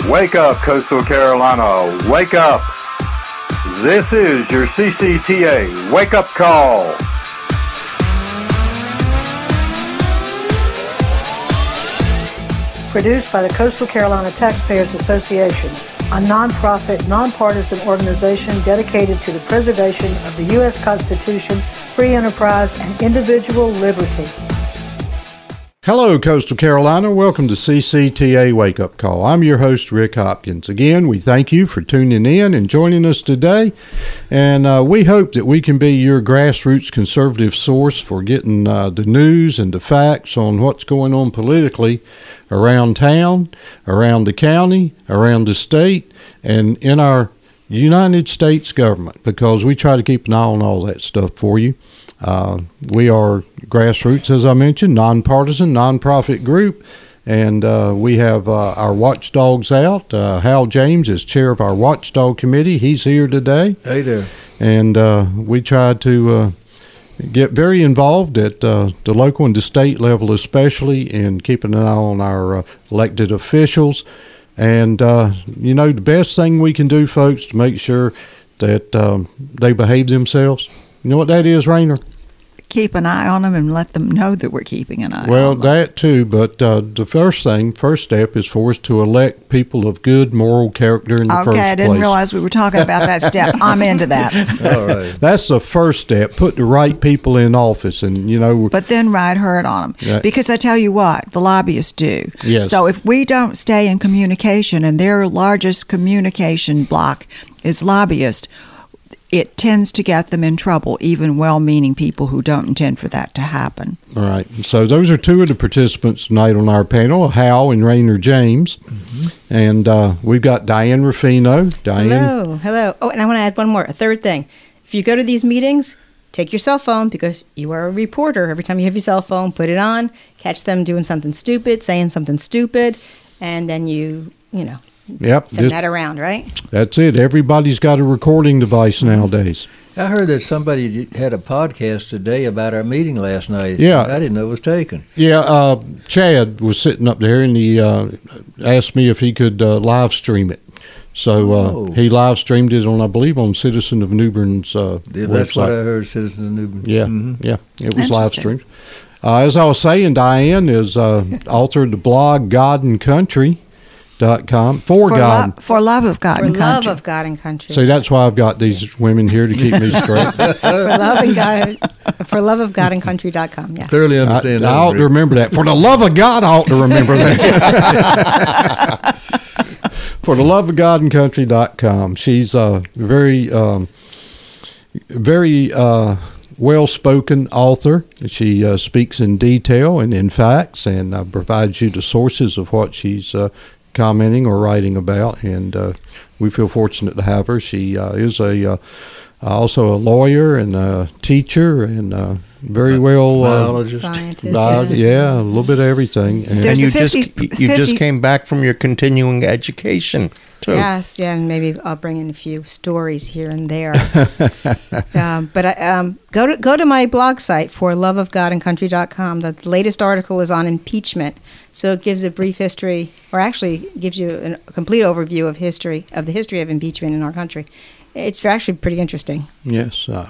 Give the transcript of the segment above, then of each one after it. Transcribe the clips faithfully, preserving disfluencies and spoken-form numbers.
Wake up, Coastal Carolina. Wake up. This is your C C T A wake-up call. Produced by the Coastal Carolina Taxpayers Association, a nonprofit, nonpartisan organization dedicated to the preservation of the U S Constitution, free enterprise, and individual liberty. Hello, Coastal Carolina. Welcome to C C T A Wake Up Call. I'm your host, Rick Hopkins. Again, we thank you for tuning in and joining us today. And uh, we hope that we can be your grassroots conservative source for getting uh, the news and the facts on what's going on politically around town, around the county, around the state, and in our United States government, because we try to keep an eye on all that stuff for you. Uh, we are grassroots, as I mentioned, nonpartisan, nonprofit group, and uh, we have uh, our watchdogs out. Uh, Hal James is chair of our watchdog committee. He's here today. Hey there. And uh, we try to uh, get very involved at uh, the local and the state level, especially in keeping an eye on our uh, elected officials. And, uh, you know, the best thing we can do, folks, to make sure that um, they behave themselves, you know what that is, Rainer? Keep an eye on them and let them know that we're keeping an eye well, on them. Well, that too, but uh, the first thing, first step is for us to elect people of good moral character in the okay, first place. Okay, I didn't realize we were talking about that step. I'm into that. All right. That's the first step, put the right people in office, and, you know. But then ride herd on them. Yeah. Because I tell you what, the lobbyists do. Yes. So if we don't stay in communication, and their largest communication block is lobbyists, it tends to get them in trouble, even well-meaning people who don't intend for that to happen. All right. So those are two of the participants tonight on our panel, Hal and Rainer James. Mm-hmm. And uh, we've got Diane Ruffino. Diane. Hello. Hello. Oh, and I want to add one more, a third thing. If you go to these meetings, take your cell phone, because you are a reporter. Every time you have your cell phone, put it on, catch them doing something stupid, saying something stupid, and then you, you know, Yep, send just, that around, right? That's it. Everybody's got a recording device nowadays. I heard that somebody had a podcast today about our meeting last night. Yeah. I didn't know it was taken. Yeah, uh, Chad was sitting up there, and he uh, asked me if he could uh, live stream it. So uh, oh. he live streamed it on, I believe, on Citizen of New Bern's uh, yeah, website. That's what I heard, Citizen of New Bern. Yeah, mm-hmm. yeah, it was live streamed. Uh, as I was saying, Diane is uh, author of the blog God and Country. Dot com for, for God lo- for love of God for and love country. of God and country. See, that's why I've got these women here to keep me straight. for love and God, for love of God and country dot com. Yes. Thoroughly understand I, that. I ought to remember that. For the love of God, I ought to remember that. For the love of God and country dot com. She's a very, um, very uh, well-spoken author. She uh, speaks in detail and in facts, and uh, provides you the sources of what she's uh, commenting or writing about, and uh, we feel fortunate to have her. She uh, is a uh, also a lawyer and a teacher, and uh, very well uh, biologist, scientist, bio- yeah. yeah, a little bit of everything. And, There's and you a fifty, just you fifty just came back from your continuing education too. Yes, yeah, and maybe I'll bring in a few stories here and there. um, but I, um, go to go to my blog site for love of God and country dot com. The latest article is on impeachment, so it gives a brief history, or actually gives you a complete overview of history of the history of impeachment in our country. It's actually pretty interesting. Yes. Uh,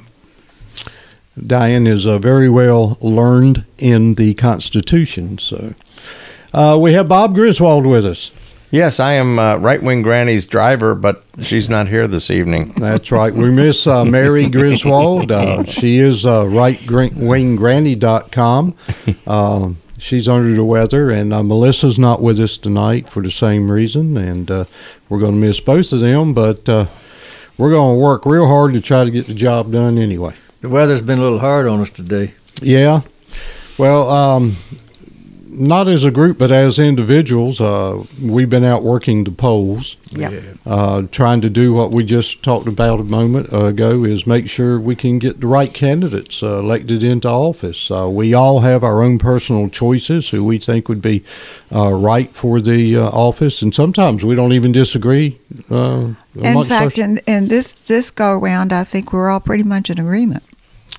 Diane is uh, very well learned in the Constitution. So uh, we have Bob Griswold with us. Yes, I am uh, right-wing Granny's driver, but she's not here this evening. That's right. We miss uh, Mary Griswold. Uh, she is uh, right wing granny dot com. Uh, she's under the weather, and uh, Melissa's not with us tonight for the same reason, and uh, we're going to miss both of them, but uh, we're going to work real hard to try to get the job done anyway. The weather's been a little hard on us today. Yeah. Well, um, not as a group, but as individuals, uh, we've been out working the polls. Yep. Yeah. Uh, trying to do what we just talked about a moment ago, is make sure we can get the right candidates uh, elected into office. Uh, we all have our own personal choices who we think would be uh, right for the uh, office, and sometimes we don't even disagree. Uh, In fact, in, in this, this go-around, I think we're all pretty much in agreement.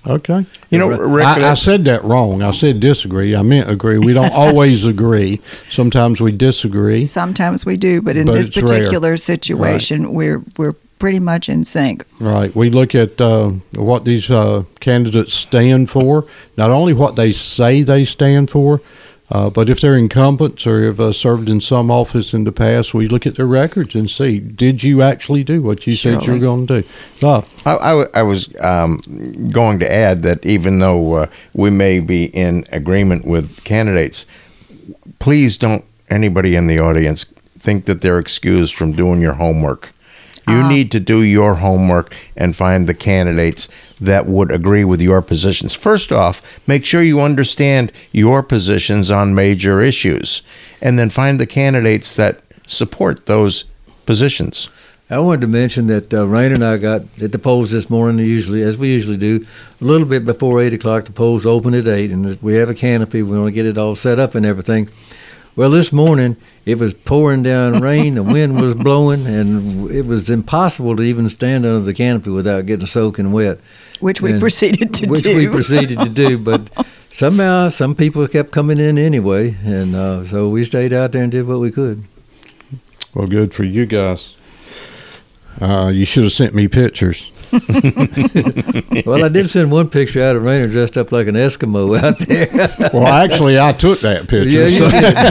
Okay. You know, Rick, I, I said that wrong. I said disagree. I meant agree. We don't always agree. Sometimes we disagree. Sometimes we do, but in But this it's particular rare. situation, Right. we're we're pretty much in sync. Right. We look at uh, what these uh, candidates stand for, not only what they say they stand for, uh, but if they're incumbents or have uh, served in some office in the past, we look at their records and see, did you actually do what you said you were going to do? Uh, I, I, I was um, going to add that even though uh, we may be in agreement with candidates, please don't anybody in the audience think that they're excused from doing your homework. You Uh, need to do your homework and find the candidates that would agree with your positions. First off, make sure you understand your positions on major issues, and then find the candidates that support those positions. I wanted to mention that uh, Raina and I got at the polls this morning, usually as we usually do, a little bit before eight o'clock. The polls open at eight, and we have a canopy. We want to get it all set up and everything. Well, this morning it was pouring down rain, the wind was blowing, and it was impossible to even stand under the canopy without getting soaking wet. Which we And- proceeded to which do. we proceeded to do, but somehow some people kept coming in anyway, and uh, so we stayed out there and did what we could. well, good for you guys. Uh, you should have sent me pictures. Well, I did send one picture out of Rainer dressed up like an Eskimo out there. Well, actually, I took that picture. Yeah, you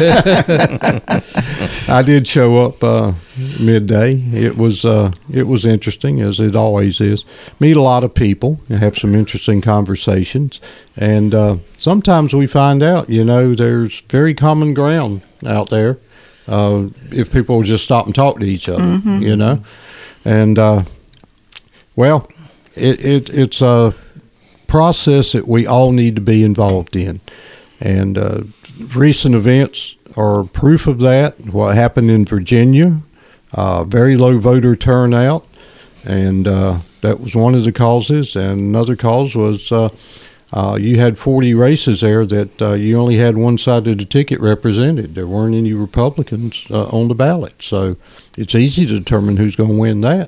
so- I did show up uh, midday. It was uh, it was interesting, as it always is. Meet a lot of people and have some interesting conversations. And uh, sometimes we find out, you know, there's very common ground out there uh, if people will just stop and talk to each other, you know. And, uh, well, it, it it's a process that we all need to be involved in. And uh, recent events are proof of that. What happened in Virginia, uh, very low voter turnout, and uh, that was one of the causes. And another cause was uh, uh, you had forty races there that uh, you only had one side of the ticket represented. There weren't any Republicans uh, on the ballot. So it's easy to determine who's going to win that.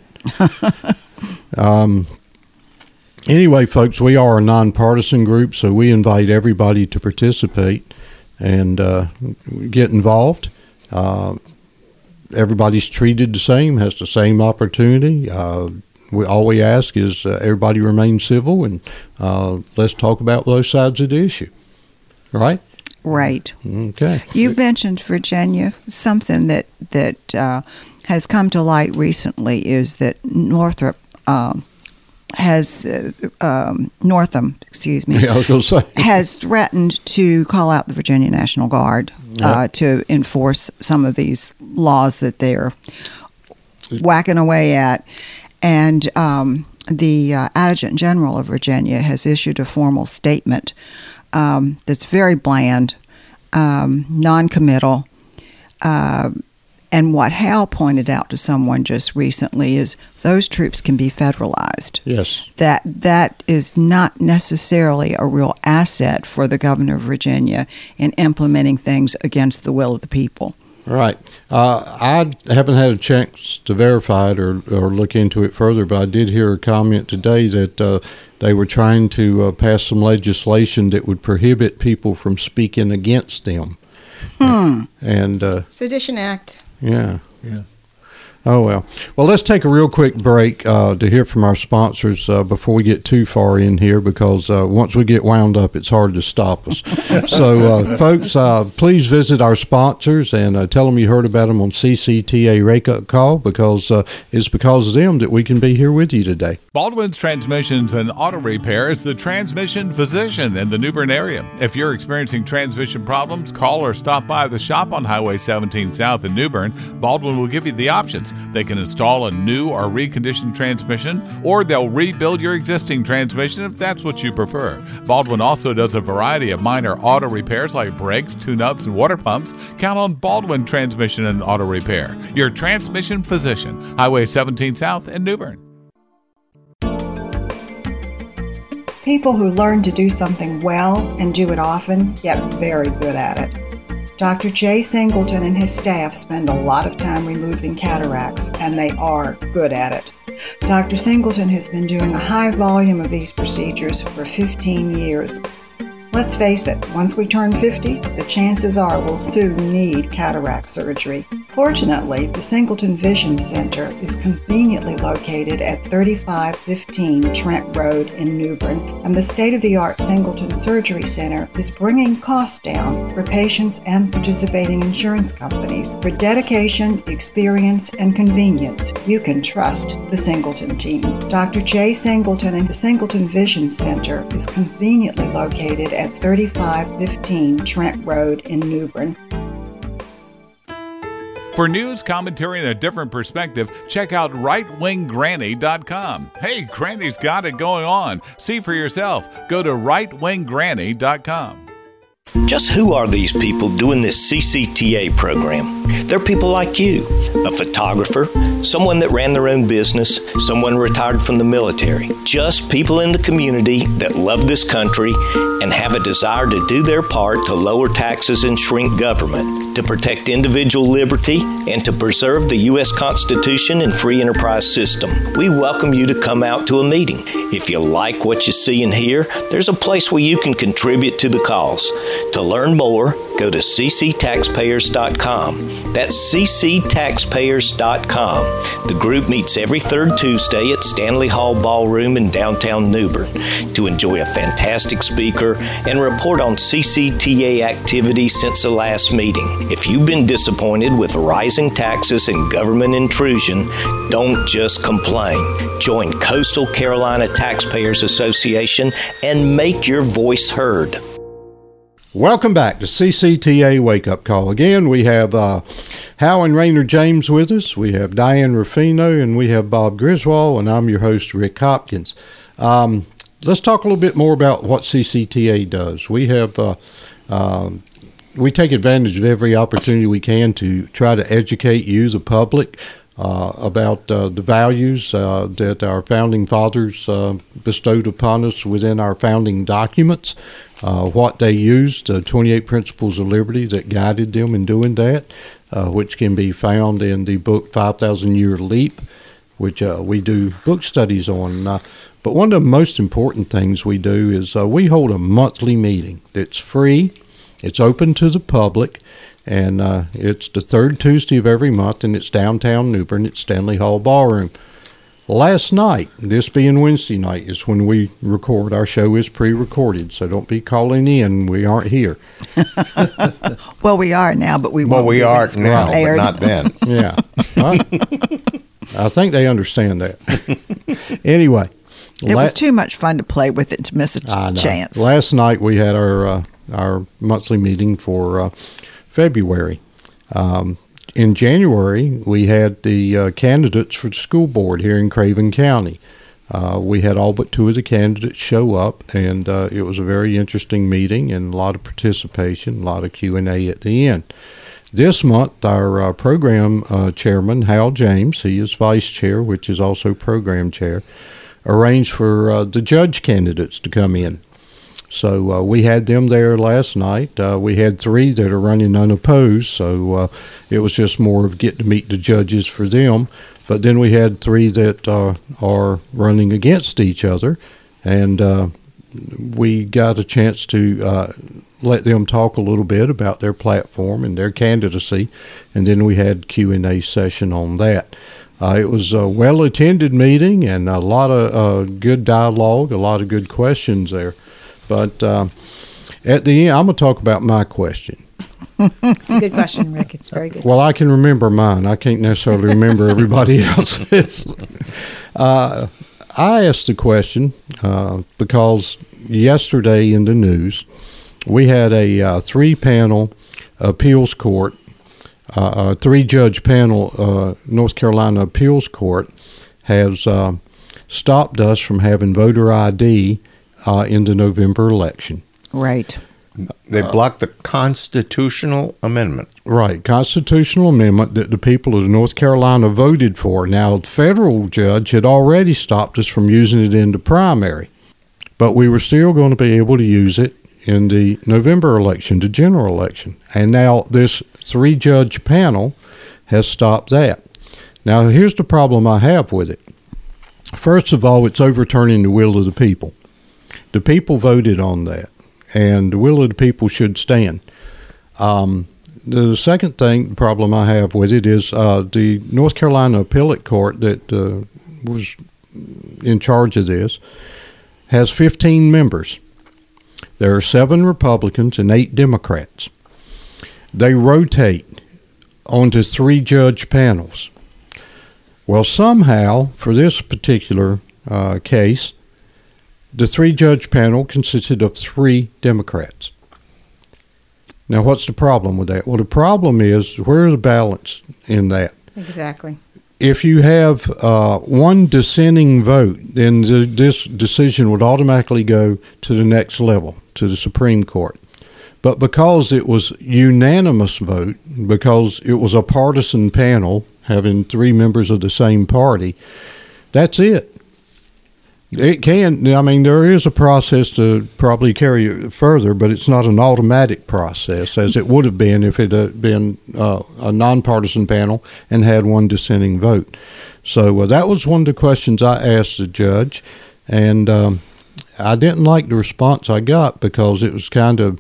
um, anyway, folks, we are a nonpartisan group, so we invite everybody to participate and uh, get involved. Uh, everybody's treated the same, has the same opportunity. Uh, we, all we ask is uh, everybody remain civil, and uh, let's talk about both sides of the issue. Right? Right. Okay. You mentioned Virginia. Something that that uh, has come to light recently is that Northrop um, has uh, um, Northam, excuse me, Yeah, I was going to say. has threatened to call out the Virginia National Guard uh, to enforce some of these laws that they're whacking away at. And um, the uh, Adjutant General of Virginia has issued a formal statement um, that's very bland, um, non-committal. Uh, and what Hal pointed out to someone just recently is those troops can be federalized. Yes. That that is not necessarily a real asset for the governor of Virginia in implementing things against the will of the people. Right. Uh, I haven't had a chance to verify it or, or look into it further, but I did hear a comment today that uh, they were trying to uh, pass some legislation that would prohibit people from speaking against them. Hmm. And, uh, Sedition Act. yeah. Yeah. Oh, well. Well, let's take a real quick break uh, to hear from our sponsors uh, before we get too far in here, because uh, once we get wound up, it's hard to stop us. So, uh, folks, uh, please visit our sponsors and uh, tell them you heard about them on C C T A Wake Up Call, because uh, it's because of them that we can be here with you today. Baldwin's Transmissions and Auto Repair is the transmission physician in the New Bern area. If you're experiencing transmission problems, call or stop by the shop on Highway seventeen South in New Bern. Baldwin will give you the options. They can install a new or reconditioned transmission, or they'll rebuild your existing transmission if that's what you prefer. Baldwin also does a variety of minor auto repairs like brakes, tune-ups, and water pumps. Count on Baldwin Transmission and Auto Repair, your transmission physician. Highway seventeen South in New Bern. People who learn to do something well and do it often get very good at it. Doctor Jay Singleton and his staff spend a lot of time removing cataracts, and they are good at it. Doctor Singleton has been doing a high volume of these procedures for fifteen years. Let's face it, once we turn fifty, the chances are we'll soon need cataract surgery. Fortunately, the Singleton Vision Center is conveniently located at thirty-five fifteen Trent Road in New Bern, and the state-of-the-art Singleton Surgery Center is bringing costs down for patients and participating insurance companies. For dedication, experience, and convenience, you can trust the Singleton team. Doctor Jay Singleton and the Singleton Vision Center is conveniently located at thirty-five fifteen Trent Road in New Bern. For news, commentary, and a different perspective, check out right wing granny dot com. Hey, Granny's got it going on. See for yourself. Go to right wing granny dot com. Just who are these people doing this C C T A program? They're people like you, a photographer, someone that ran their own business, someone retired from the military. Just people in the community that love this country and have a desire to do their part to lower taxes and shrink government, to protect individual liberty, and to preserve the U S Constitution and free enterprise system. We welcome you to come out to a meeting. If you like what you see and hear, there's a place where you can contribute to the cause. To learn more, go to c c taxpayers dot com. That's c c taxpayers dot com. The group meets every third Tuesday at Stanley Hall Ballroom in downtown New Bern to enjoy a fantastic speaker and report on C C T A activities since the last meeting. If you've been disappointed with rising taxes and government intrusion, don't just complain. Join Coastal Carolina Taxpayers Association and make your voice heard. Welcome back to C C T A Wake Up Call. Again, we have uh, Hal and Rainer James with us. We have Diane Ruffino, and we have Bob Griswold, and I'm your host, Rick Hopkins. Um, let's talk a little bit more about what C C T A does. We have uh, uh, we take advantage of every opportunity we can to try to educate you, the public, uh, about uh, the values uh, that our founding fathers uh, bestowed upon us within our founding documents. Uh, what they used, the twenty-eight Principles of Liberty that guided them in doing that, uh, which can be found in the book five thousand Year Leap, which uh, we do book studies on. Uh, but one of the most important things we do is uh, we hold a monthly meeting that's free, it's open to the public, and uh, it's the third Tuesday of every month, and it's downtown New Bern at Stanley Hall Ballroom. Last night, this being Wednesday night, is when we record. Our show is pre-recorded, so don't be calling in. We aren't here. Well, we are now, but we well, won't we be are now, but aired. not then. Yeah. I, I think they understand that. Anyway. It la- was too much fun to play with it to miss a ch- I know. chance. Last night we had our uh, our monthly meeting for uh, February. Um, in January, we had the uh, candidates for the school board here in Craven County. Uh, we had all but two of the candidates show up, and uh, it was a very interesting meeting and a lot of participation, a lot of Q and A at the end. This month, our uh, program uh, chairman, Hal James, he is vice chair, which is also program chair, arranged for uh, the judge candidates to come in. So uh, we had them there last night. Uh, we had three that are running unopposed, so uh, it was just more of getting to meet the judges for them. But then we had three that uh, are running against each other, and uh, we got a chance to uh, let them talk a little bit about their platform and their candidacy, and then we had Q and A session on that. Uh, it was a well-attended meeting and a lot of uh, good dialogue, a lot of good questions there. But uh, at the end, I'm going to talk about my question. It's a good question, Rick. It's very good. Well, I can remember mine. I can't necessarily remember everybody else's. uh, I asked the question uh, because yesterday in the news, we had a uh, three-panel appeals court, uh, a three-judge panel, uh, North Carolina Appeals Court, has uh, stopped us from having voter I D Uh, in the November election. Right. They blocked the constitutional amendment. Right, constitutional amendment that the people of North Carolina voted for. Now, the federal judge had already stopped us from using it in the primary, but we were still going to be able to use it in the November election, the general election. And now this three-judge panel has stopped that. Now, here's the problem I have with it. First of all, it's overturning the will of the people. The people voted on that, and the will of the people should stand. Um, the second thing, problem I have with it is uh, the North Carolina Appellate Court that uh, was in charge of this has fifteen members. There are seven Republicans and eight Democrats. They rotate onto three judge panels. Well, somehow, for this particular uh, case, the three judge panel consisted of three Democrats. Now, what's the problem with that? Well, the problem is, where's the balance in that? Exactly. If you have uh, one dissenting vote, then the, this decision would automatically go to the next level, to the Supreme Court. But because it was unanimous vote, because it was a partisan panel having three members of the same party, that's it. It can, I mean, there is a process to probably carry it further, but it's not an automatic process as it would have been if it had been uh, a nonpartisan panel and had one dissenting vote. So uh, that was one of the questions I asked the judge, and um, I didn't like the response I got because it was kind of,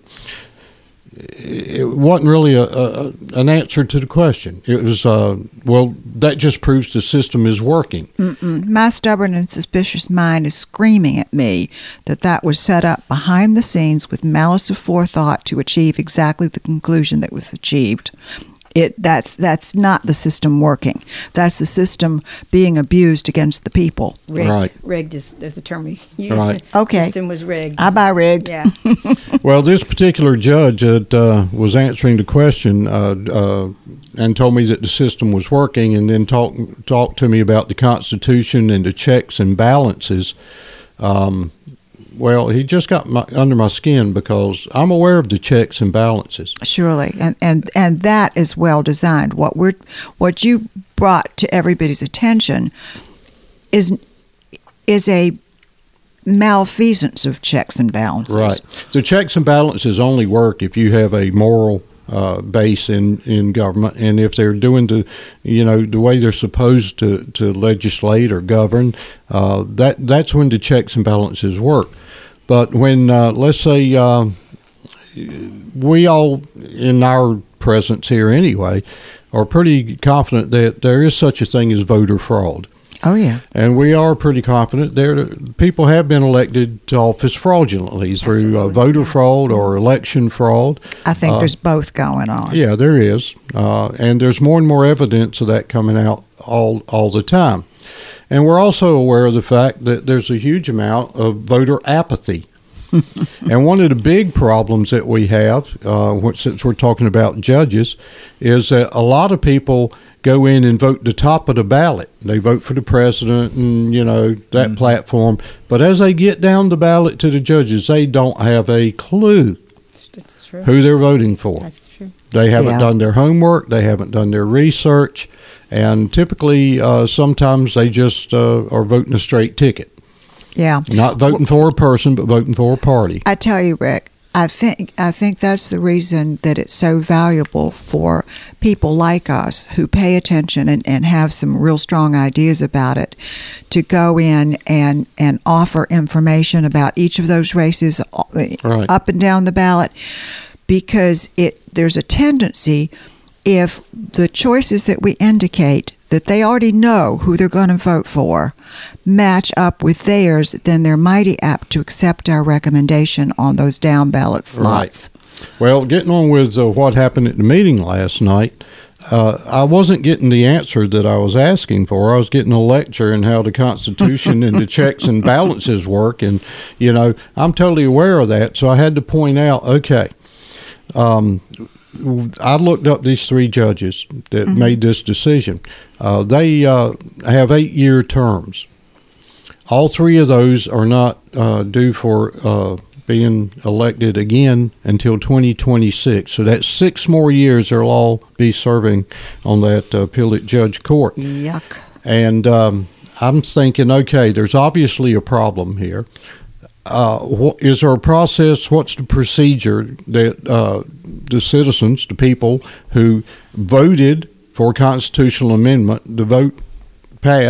it wasn't really a, a, an answer to the question. It was, uh, well, that just proves the system is working. Mm-mm. My stubborn and suspicious mind is screaming at me that that was set up behind the scenes with malice aforethought to achieve exactly the conclusion that was achieved. It, that's that's not the system working. That's the system being abused against the people. Rigged. Right. Rigged is, is the term we use. Right. The Okay. system was rigged. I buy rigged. Yeah. Well, this particular judge that uh, was answering the question uh, uh, and told me that the system was working, and then talked talked to me about the Constitution and the checks and balances. Um, well, he just got my, under my skin because I'm aware of the checks and balances. Surely, and, and and that is well designed. What we're what you brought to everybody's attention is is a malfeasance of checks and balances. Right. The checks and balances only work if you have a moral uh, base in, in government, and if they're doing the, you know, the way they're supposed to, to legislate or govern, uh, that that's when the checks and balances work. But when, uh, let's say, uh, we all, in our presence here anyway, are pretty confident that there is such a thing as voter fraud. Oh, yeah. And we are pretty confident there people have been elected to office fraudulently through uh, voter fraud or election fraud. I think Uh, there's both going on. Yeah, there is. Uh, and there's more and more evidence of that coming out all all the time. And we're also aware of the fact that there's a huge amount of voter apathy. And one of the big problems that we have, uh, since we're talking about judges, is that a lot of people go in and vote the top of the ballot. They vote for the president and, you know, that mm-hmm. platform. But as they get down the ballot to the judges, they don't have a clue That's true. who they're voting for. That's true. They haven't Yeah. done their homework. They haven't done their research. And typically, uh, sometimes they just uh, are voting a straight ticket. Yeah. Not voting for a person, but voting for a party. I tell you, Rick, I think I think that's the reason that it's so valuable for people like us who pay attention and, and have some real strong ideas about it to go in and, and offer information about each of those races Right. up and down the ballot, because it there's a tendency, if the choices that we indicate that they already know who they're going to vote for match up with theirs, then they're mighty apt to accept our recommendation on those down ballot slots. Right. Well, getting on with uh, what happened at the meeting last night, uh, I wasn't getting the answer that I was asking for. I was getting a lecture on how the Constitution and the checks and balances work, and, you know, I'm totally aware of that, so I had to point out, okay, um, I looked up these three judges that mm-hmm. made this decision. Uh, they uh, have eight-year terms. All three of those are not uh, due for uh, being elected again until twenty twenty-six. So that's six more years they'll all be serving on that uh, appellate judge court. Yuck. And um, I'm thinking, okay, there's obviously a problem here. Uh, what, is there a process? What's the procedure that uh, the citizens, the people who voted for a constitutional amendment, the vote passed,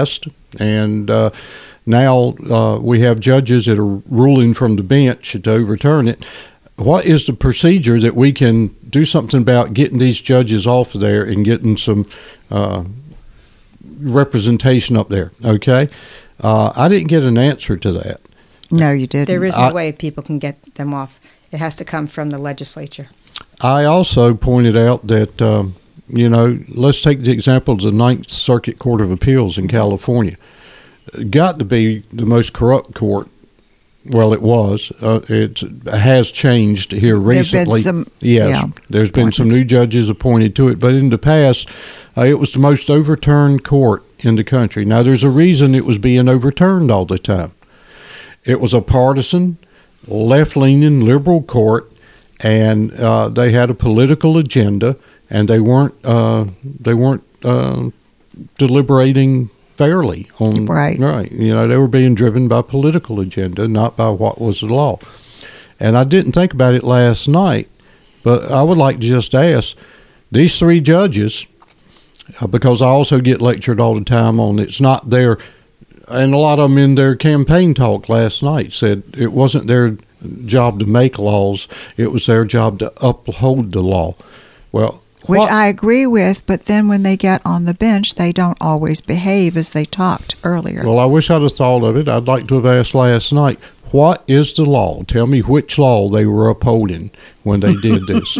And uh, now uh, we have judges that are ruling from the bench to overturn it. What is the procedure that we can do something about getting these judges off of there and getting some uh, representation up there? Okay. Uh, I didn't get an answer to that. No, you didn't. There is no I- way people can get them off. It has to come from the legislature. I also pointed out that, um, you know, let's take the example of the Ninth Circuit Court of Appeals in California. Got to be the most corrupt court. Well, it was. Uh, it has changed here There've been recently. some- yes, yeah, there's been some appointments. new judges appointed to it, but in the past, uh, it was the most overturned court in the country. Now, there's a reason it was being overturned all the time. It was a partisan, left-leaning liberal court, and uh, they had a political agenda, and they weren't uh, they weren't uh, deliberating fairly on Right. right. You know, they were being driven by political agenda, not by what was the law. And I didn't think about it last night, but I would like to just ask these three judges, uh, because I also get lectured all the time on it's not their, and a lot of them in their campaign talk last night said it wasn't their job to make laws, it was their job to uphold the law. Well, Which what- I agree with, but then when they get on the bench, they don't always behave as they talked earlier. Well, I wish I'd have thought of it. I'd like to have asked last night, what is the law? Tell me which law they were upholding when they did this.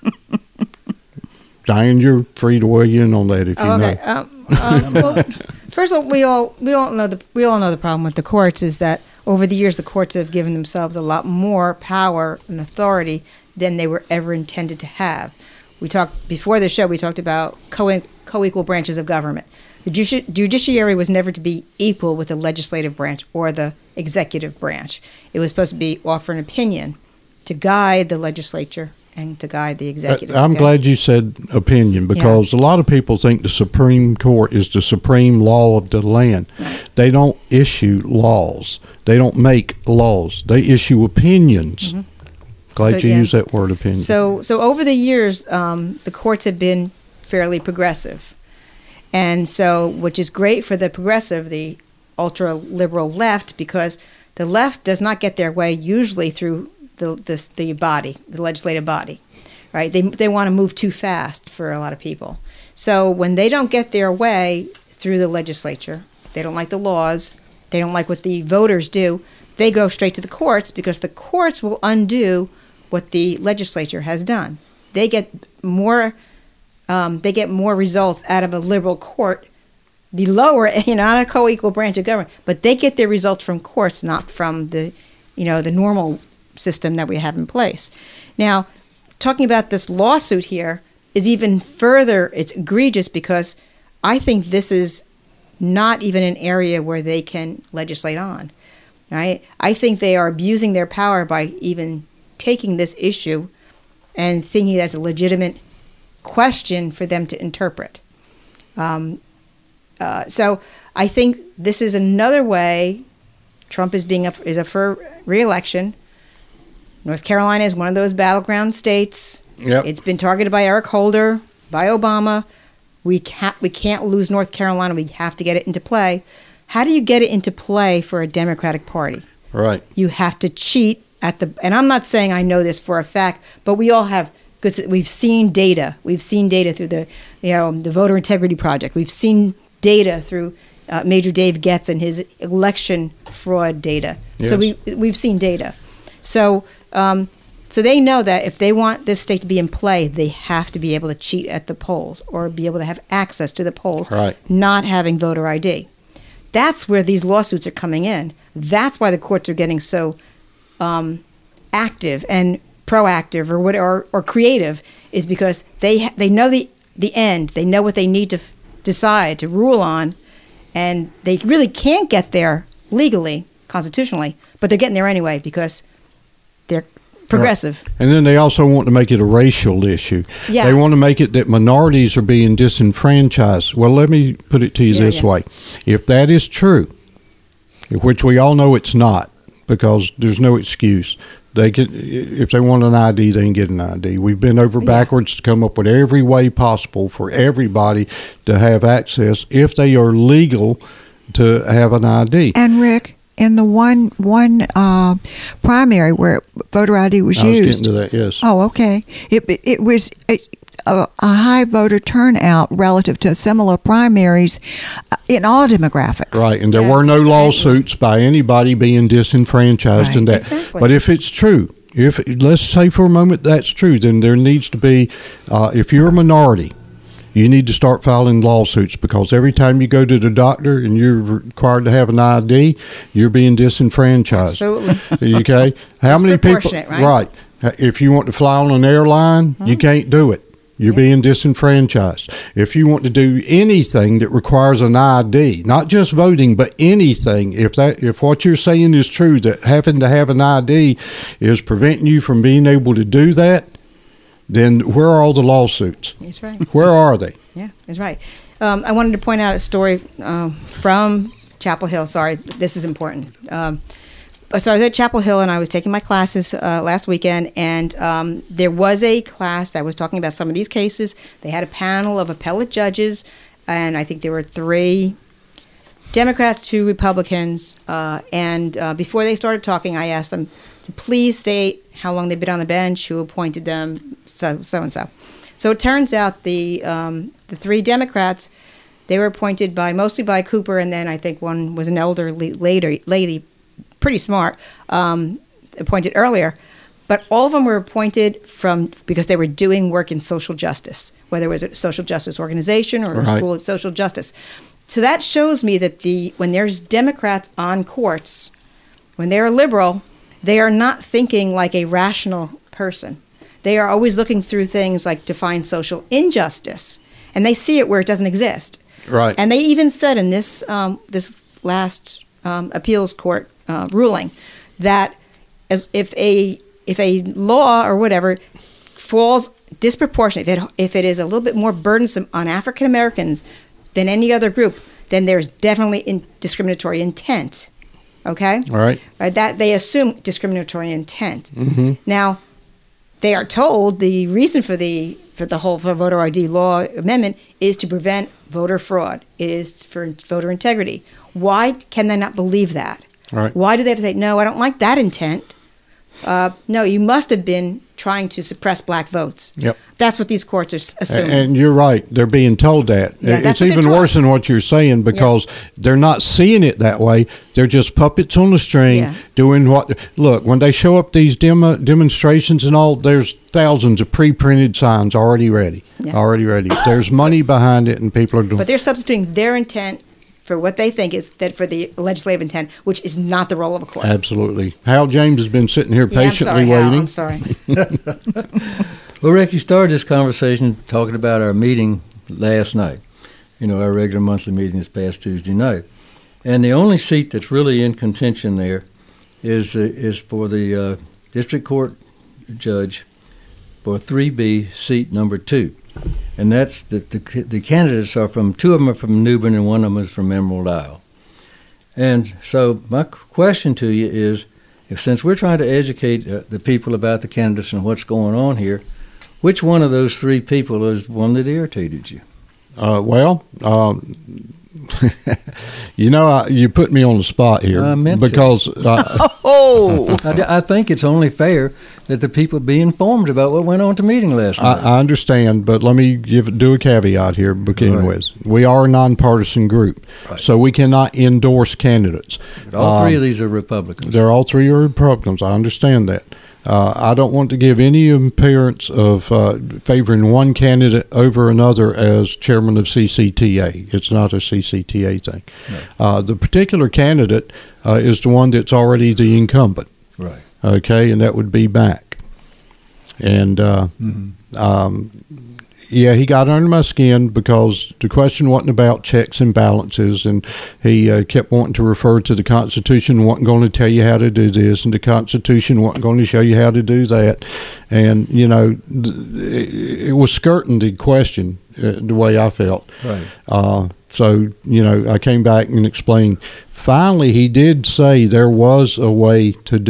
Diane, you're free to weigh in on that if you Oh, okay. know. Um, uh, well, first of all, we all we all know the we all know the problem with the courts is that over the years the courts have given themselves a lot more power and authority than they were ever intended to have. We talked before the show. We talked about co co-equal branches of government. The judici- judiciary was never to be equal with the legislative branch or the executive branch. It was supposed to be offer an opinion to guide the legislature and to guide the executive. I'm okay? glad you said opinion, because a lot of people think the Supreme Court is the supreme law of the land. Right. They don't issue laws. They don't make laws. They issue opinions. Mhm. Glad So, you yeah. used that word, opinion. So, so over the years, um, the courts have been fairly progressive, and so which is great for the progressive, the ultra liberal left, because the left does not get their way usually through the the, the body, the legislative body, right? They they want to move too fast for a lot of people. So when they don't get their way through the legislature, they don't like the laws, they don't like what the voters do, they go straight to the courts because the courts will undo what the legislature has done. They get more, um, they get more results out of a liberal court, the lower, you know, not a co-equal branch of government, but they get their results from courts, not from the, you know, the normal system that we have in place. Now, talking about this lawsuit here is even further, it's egregious because I think this is not even an area where they can legislate on, right? I think they are abusing their power by even taking this issue and thinking that's a legitimate question for them to interpret. Um, uh, so I think this is another way Trump is being up is up for re-election. North Carolina is one of those battleground states. Yep. It's been targeted by Eric Holder, by Obama. We can't we can't lose North Carolina. We have to get it into play. How do you get it into play for a Democratic Party? right. You have to cheat at the, and I'm not saying I know this for a fact, but we all have, because we've seen data. We've seen data through the, you know, the Voter Integrity Project. We've seen data through uh, Major Dave Getz and his election fraud data. So Yes. we we've seen data. So um, so they know that if they want this state to be in play, they have to be able to cheat at the polls or be able to have access to the polls, Right. not having voter I D. That's where these lawsuits are coming in. That's why the courts are getting so um, active and proactive, or what, or, or creative, is because they ha- they know the the end. They know what they need to f- decide to rule on, and they really can't get there legally, constitutionally, but they're getting there anyway because they're progressive. And then they also want to make it a racial issue. Yeah. They want to make it that minorities are being disenfranchised. Well, let me put it to you Yeah, this yeah. way. If that is true, which we all know it's not, because there's no excuse, they can, if they want an I D, they can get an I D. We've been over Yeah. backwards to come up with every way possible for everybody to have access if they are legal to have an I D. And Rick, in the one one uh, primary where voter I D was I was used. getting to that, yes. Oh, okay. It it was a, a, a high voter turnout relative to similar primaries in all demographics. Right, and there Yeah, were no exactly. lawsuits by anybody being disenfranchised Right. in that. Exactly. But if it's true, if let's say for a moment that's true, then there needs to be, uh, if you're a minority, you need to start filing lawsuits, because every time you go to the doctor and you're required to have an I D, you're being disenfranchised. Absolutely. Okay? How many people? Disproportionate, right? If you want to fly on an airline, you can't do it. You're being disenfranchised. If you want to do anything that requires an I D, not just voting, but anything, if that if what you're saying is true, that having to have an I D is preventing you from being able to do that, then where are all the lawsuits? That's right. Where are they? Yeah, that's right. Um, I wanted to point out a story um, from Chapel Hill. Sorry, this is important. Um, so I was at Chapel Hill and I was taking my classes uh, last weekend, and um, there was a class that was talking about some of these cases. They had a panel of appellate judges, and I think there were three Democrats, two Republicans, uh, and uh, before they started talking, I asked them to please state how long they've been on the bench, who appointed them, so so and so. So it turns out the um, the three Democrats, they were appointed by mostly by Cooper, and then I think one was an elderly lady, lady pretty smart, um, appointed earlier. But all of them were appointed from because they were doing work in social justice, whether it was a social justice organization or a Right. school of social justice. So that shows me that the when there's Democrats on courts, when they're liberal, they are not thinking like a rational person. They are always looking through things like to find social injustice, and they see it where it doesn't exist. Right. And they even said in this um, this last um, appeals court uh, ruling that as if a if a law or whatever falls disproportionate, if it, if it is a little bit more burdensome on African Americans than any other group, then there's definitely in discriminatory intent. Okay? All right. Right, that they assume discriminatory intent. Mm-hmm. Now, they are told the reason for the for the whole for voter I D law amendment is to prevent voter fraud. It is for voter integrity. Why can they not believe that? All right. Why do they have to say, no, I don't like that intent? Uh, no, you must have been trying to suppress black votes. Yep. That's what these courts are s- assuming. And you're right. They're being told that. Yeah, it's that's what they're even told. worse than what you're saying, because they're not seeing it that way. They're just puppets on the string Yeah. doing what. Look, when they show up these demo, demonstrations and all, there's thousands of pre-printed signs already ready. Yeah. Already ready. There's money behind it, and people are doing But they're substituting their intent for what they think is that for the legislative intent, which is not the role of a court. Absolutely. Hal James has been sitting here Yeah, I'm patiently sorry, Hal, waiting. I'm sorry. Well, Rick, you started this conversation talking about our meeting last night, you know, our regular monthly meeting this past Tuesday night. And the only seat that's really in contention there is uh, is for the uh, district court judge for three B, seat number two. And that's the, the the candidates are from, two of them are from New Bern and one of them is from Emerald Isle. And so my question to you is, if since we're trying to educate uh, the people about the candidates and what's going on here, which one of those three people is the one that irritated you? Uh, well, um, you know, I, you put me on the spot here I meant to. because uh, Oh, I, I think it's only fair that the people be informed about what went on at the meeting last night. I, I understand, but let me give do a caveat here. To begin Right. with, we are a nonpartisan group, Right. so we cannot endorse candidates. All three Um, of these are Republicans. They're all three are Republicans. I understand that. Uh, I don't want to give any appearance of uh, favoring one candidate over another as chairman of C C T A. It's not a C C T A thing. Right. Uh, the particular candidate uh, is the one that's already the incumbent. Right. Okay, and that would be Mack. And uh, Mm-hmm. um, yeah, he got under my skin because the question wasn't about checks and balances, and he uh, kept wanting to refer to the Constitution, wasn't going to tell you how to do this, and the Constitution wasn't going to show you how to do that. And, you know, th- it was skirting the question uh, the way I felt. Right. Uh, so, you know, I came back and explained. Finally, he did say there was a way to do it.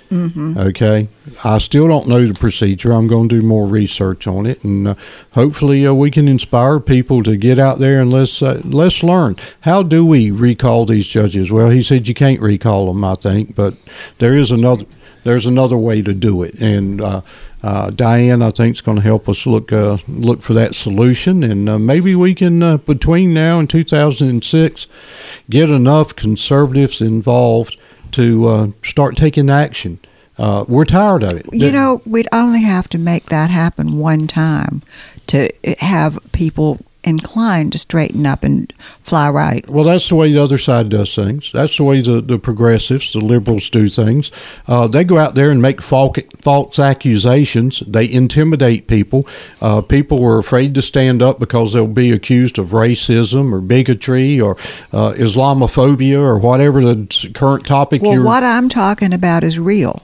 Mm-hmm. Okay, I still don't know the procedure. I'm going to do more research on it, and uh, hopefully uh, we can inspire people to get out there and let's uh, let's learn. How do we recall these judges? Well, he said you can't recall them, I think, but there is another there's another way to do it, and uh, uh, Diane, I think, is going to help us look uh, look for that solution, and uh, maybe we can uh, between now and two thousand six get enough conservatives involved to uh, start taking action. Uh, we're tired of it. You know, we'd only have to make that happen one time to have people inclined to straighten up and fly right. Well, that's the way the other side does things. That's the way the, the progressives, the liberals do things. Uh, they go out there and make false, false accusations. They intimidate people. Uh, people are afraid to stand up because they'll be accused of racism or bigotry or uh, Islamophobia or whatever the current topic Well, you're... what I'm talking about is real.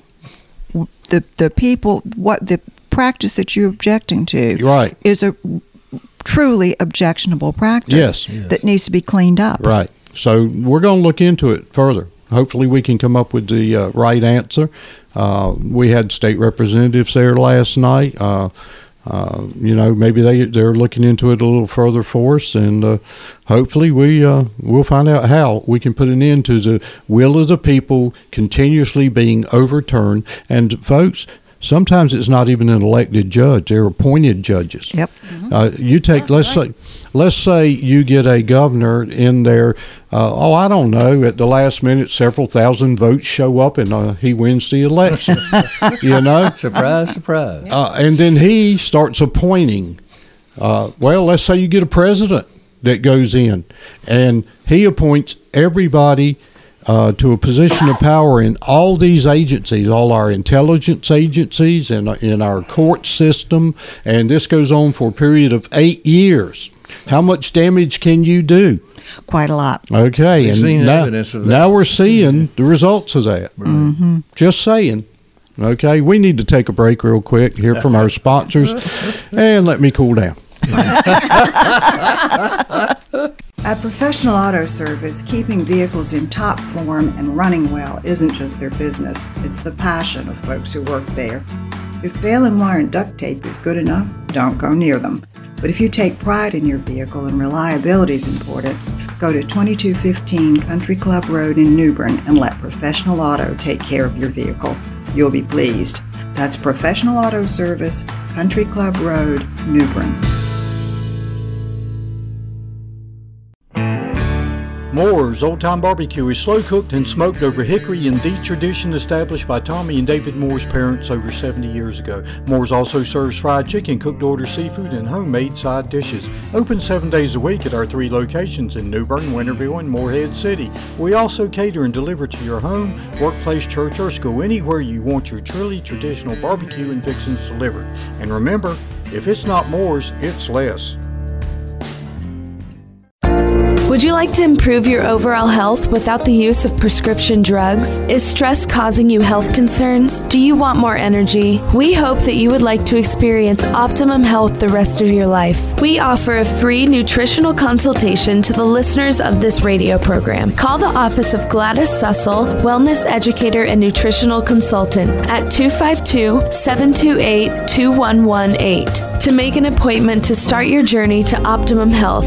The, the people, what the practice that you're objecting to right. is a truly objectionable practice yes. that needs to be cleaned up. Right. So we're going to look into it further. Hopefully we can come up with the uh, right answer. Uh, we had state representatives there last night. Uh, uh, you know, maybe they, they're looking into it a little further for us, and uh, hopefully we, uh, we'll find out how we can put an end to the will of the people continuously being overturned. And folks, sometimes it's not even an elected judge; they're appointed judges. Yep. Mm-hmm. Uh, you take let's right. say, let's say you get a governor in there. Uh, oh, I don't know. At the last minute, several thousand votes show up, and uh, he wins the election. You know, surprise, surprise. Uh, and then he starts appointing. Uh, well, let's say you get a president that goes in, and he appoints everybody Uh, to a position of power in all these agencies, all our intelligence agencies and in our court system, and this goes on for a period of eight years. How much damage can you do? Quite a lot. Okay, We've and seen now, evidence of that. now we're seeing the results of that. Mm-hmm. Just saying. Okay, we need to take a break real quick, hear from our sponsors, and let me cool down. At Professional Auto Service, keeping vehicles in top form and running well isn't just their business, it's the passion of folks who work there. If bale and wire and duct tape is good enough, don't go near them. But if you take pride in your vehicle and reliability is important, go to twenty-two fifteen Country Club Road in New Bern and let Professional Auto take care of your vehicle. You'll be pleased. That's Professional Auto Service, Country Club Road, New Bern. Moore's Old Time Barbecue is slow cooked and smoked over hickory in the tradition established by Tommy and David Moore's parents over seventy years ago. Moore's also serves fried chicken, cooked order seafood, and homemade side dishes. Open seven days a week at our three locations in New Bern, Winterville, and Morehead City. We also cater and deliver to your home, workplace, church, or school, anywhere you want your truly traditional barbecue and fixings delivered. And remember, if it's not Moore's, it's less. Would you like to improve your overall health without the use of prescription drugs? Is stress causing you health concerns? Do you want more energy? We hope that you would like to experience optimum health the rest of your life. We offer a free nutritional consultation to the listeners of this radio program. Call the office of Gladys Sussel, Wellness Educator and Nutritional Consultant at two five two, seven two eight, two one one eight to make an appointment to start your journey to optimum health.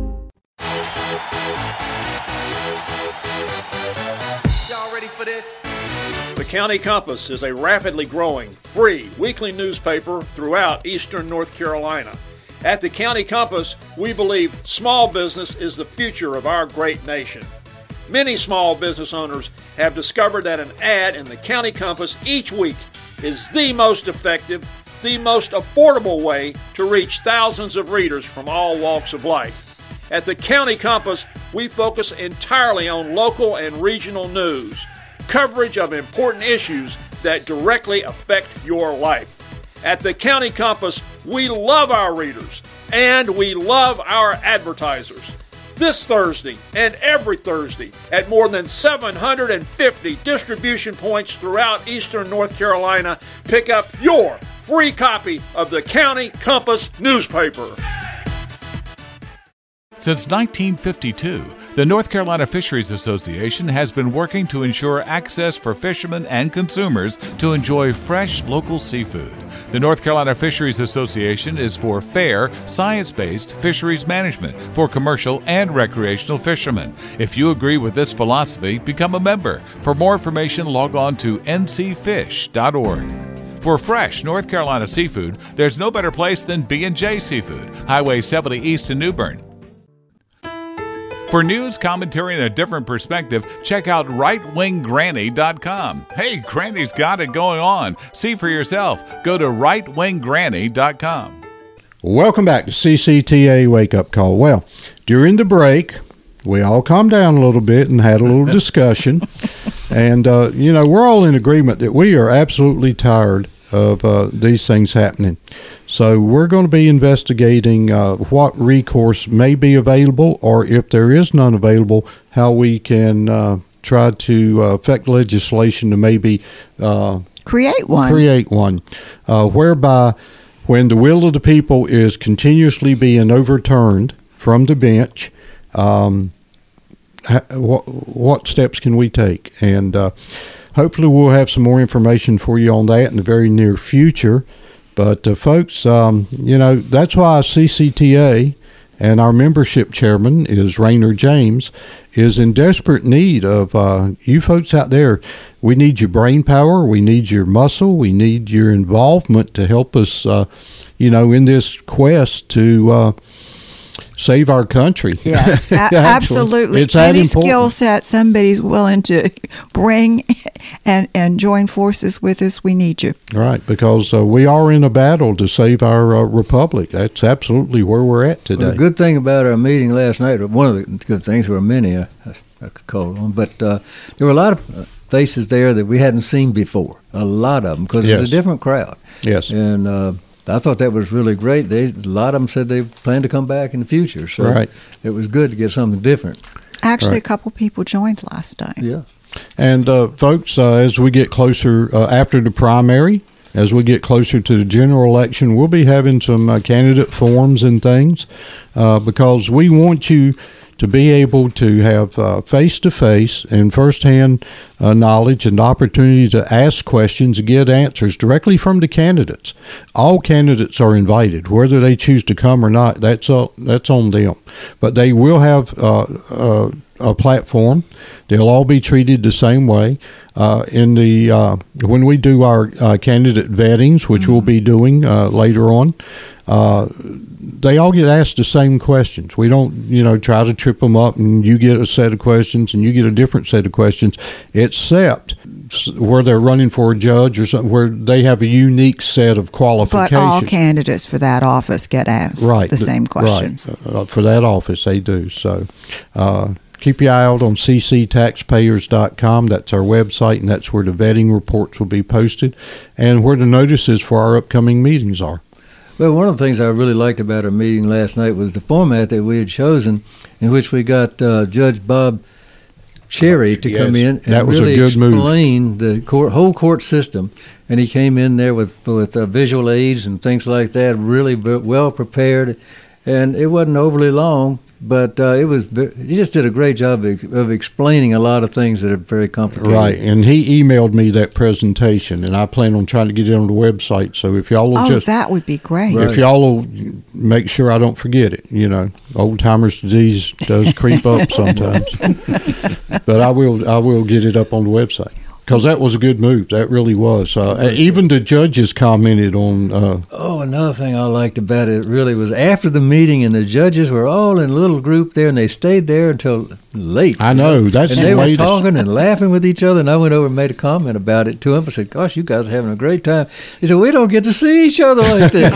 The County Compass is a rapidly growing, free, weekly newspaper throughout eastern North Carolina. At the County Compass, we believe small business is the future of our great nation. Many small business owners have discovered that an ad in the County Compass each week is the most effective, the most affordable way to reach thousands of readers from all walks of life. At the County Compass, we focus entirely on local and regional news, coverage of important issues that directly affect your life. At the County Compass, we love our readers and we love our advertisers. This Thursday and every Thursday at more than seven hundred fifty distribution points throughout eastern North Carolina, pick up your free copy of the County Compass newspaper. Since nineteen fifty-two, the North Carolina Fisheries Association has been working to ensure access for fishermen and consumers to enjoy fresh local seafood. The North Carolina Fisheries Association is for fair, science-based fisheries management for commercial and recreational fishermen. If you agree with this philosophy, become a member. For more information, log on to n c fish dot org. For fresh North Carolina seafood, there's no better place than B and J Seafood, Highway seventy East in New Bern. For news, commentary, and a different perspective, check out right wing granny dot com. Hey, Granny's got it going on. See for yourself. Go to right wing granny dot com. Welcome back to C C T A Wake Up Call. Well, during the break, we all calmed down a little bit and had a little discussion. And, uh, you know, we're all in agreement that we are absolutely tired of uh, these things happening. So we're going to be investigating uh, what recourse may be available, or if there is none available, how we can uh, try to uh, affect legislation to maybe uh, create one. Create one, uh, whereby when the will of the people is continuously being overturned from the bench, um, ha- what, what steps can we take? And uh, hopefully we'll have some more information for you on that in the very near future. But, uh, folks, um, you know, that's why C C T A and our membership chairman is Rainer James is in desperate need of uh, you folks out there. We need your brain power. We need your muscle. We need your involvement to help us, uh, you know, in this quest to uh, save our country. Yes, a- absolutely. It's that Any important. skill set somebody's willing to bring and, and join forces with us, we need you. Right, because uh, we are in a battle to save our uh, republic. That's absolutely where we're at today. Well, the good thing about our meeting last night, or one of the good things, there were many I, I could call on, but uh, there were a lot of faces there that we hadn't seen before, a lot of them, because it was Yes. a different crowd. Yes. And uh, I thought that was really great. They, a lot of them said they plan to come back in the future, so Right. it was good to get something different. Actually, Right. a couple people joined last night. Yeah. And, uh, folks, uh, as we get closer uh, after the primary, as we get closer to the general election, we'll be having some uh, candidate forums and things uh, because we want you to be able to have uh, face-to-face and firsthand uh, knowledge and opportunity to ask questions and get answers directly from the candidates. All candidates are invited. Whether they choose to come or not, that's, uh, that's on them. But they will have uh, uh, a platform. They'll all be treated the same way. Uh, in the uh, when we do our uh, candidate vettings, which mm-hmm. we'll be doing uh, later on, uh, they all get asked the same questions. We don't, you know, try to trip them up and you get a set of questions and you get a different set of questions, except where they're running for a judge or something where they have a unique set of qualifications. But all candidates for that office get asked right, the same questions. Right. Uh, for that office, they do. So uh, keep your eye out on c c taxpayers dot com. That's our website, and that's where the vetting reports will be posted and where the notices for our upcoming meetings are. Well, one of the things I really liked about our meeting last night was the format that we had chosen, in which we got uh, Judge Bob Cherry to Yes, come in and that was a really good move. explain the court, whole court system. And he came in there with with uh, visual aids and things like that, really v- well prepared, and it wasn't overly long. But uh, it was he just did a great job of, of explaining a lot of things that are very complicated. Right, and he emailed me that presentation, and I plan on trying to get it on the website. So if y'all will Oh, just that would be great. if y'all will make sure I don't forget it, you know, old timers disease does creep up sometimes, but I will I will get it up on the website. Because that was a good move. That really was. Uh, even the judges commented on. Uh, oh, another thing I liked about it really was after the meeting, and the judges were all in a little group there, and they stayed there until late. I know. know? That's and the they latest. were talking and laughing with each other, and I went over and made a comment about it to him. I said, "Gosh, you guys are having a great time." He said, "We don't get to see each other like this."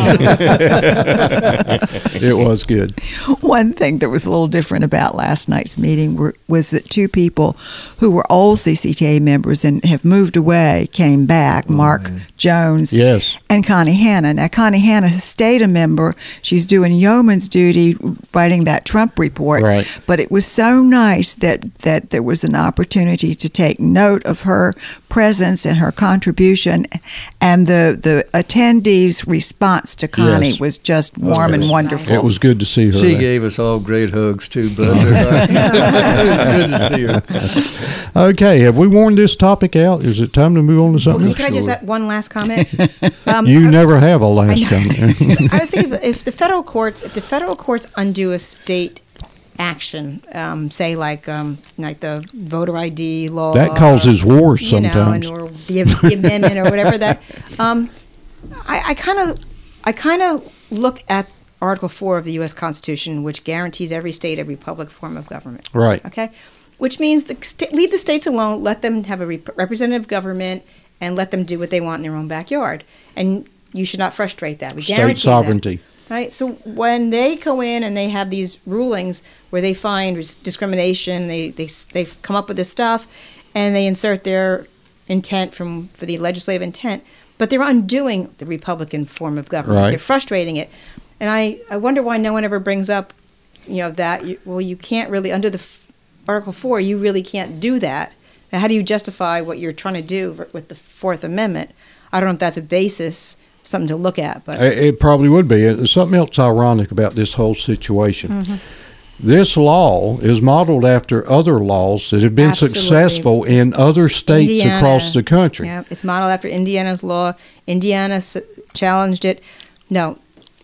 It was good. One thing that was a little different about last night's meeting were, was that two people who were old C C T A members and have moved away came back, oh, Mark man. Jones yes. and Connie Hanna. Now, Connie Hanna has stayed a member. She's doing yeoman's duty writing that Trump report. Right. But it was so nice that, that there was an opportunity to take note of her presence and her contribution, and the, the attendees' response to Connie Yes. was just warm Yes. and wonderful. It was good to see her. She there. gave us all great hugs too, bless her heart. Good to see her. Okay, have we worn this topic out? Is it time to move on to something else? Can I just add one last comment? Um, You I- never have a I last know. comment. I was thinking, if the federal courts, if the federal courts undo a state action, um, say like um, like the voter I D law, That causes wars you know, sometimes. and, or the, the amendment or whatever that. Um, I kind of, I kind of look at Article Four of the U S Constitution, which guarantees every state a republic form of government. Right. Okay, which means the sta- leave the states alone, let them have a rep- representative government, and let them do what they want in their own backyard. And you should not frustrate that. We State guarantee sovereignty. That. Right. So when they go in and they have these rulings where they find res- discrimination, they they they've come up with this stuff, and they insert their intent from for the legislative intent, but they're undoing the Republican form of government. Right. They're frustrating it, and I, I wonder why no one ever brings up, you know, that you, well you can't really under the f- Article Four you really can't do that. Now, how do you justify what you're trying to do v- with the Fourth Amendment? I don't know if that's a basis. Something to look at, but It, it probably would be. There's something else ironic about this whole situation. Mhm. This law is modeled after other laws that have been Absolutely. successful in other states Indiana, across the country. Yeah, it's modeled after Indiana's law. Indiana s- challenged it. No,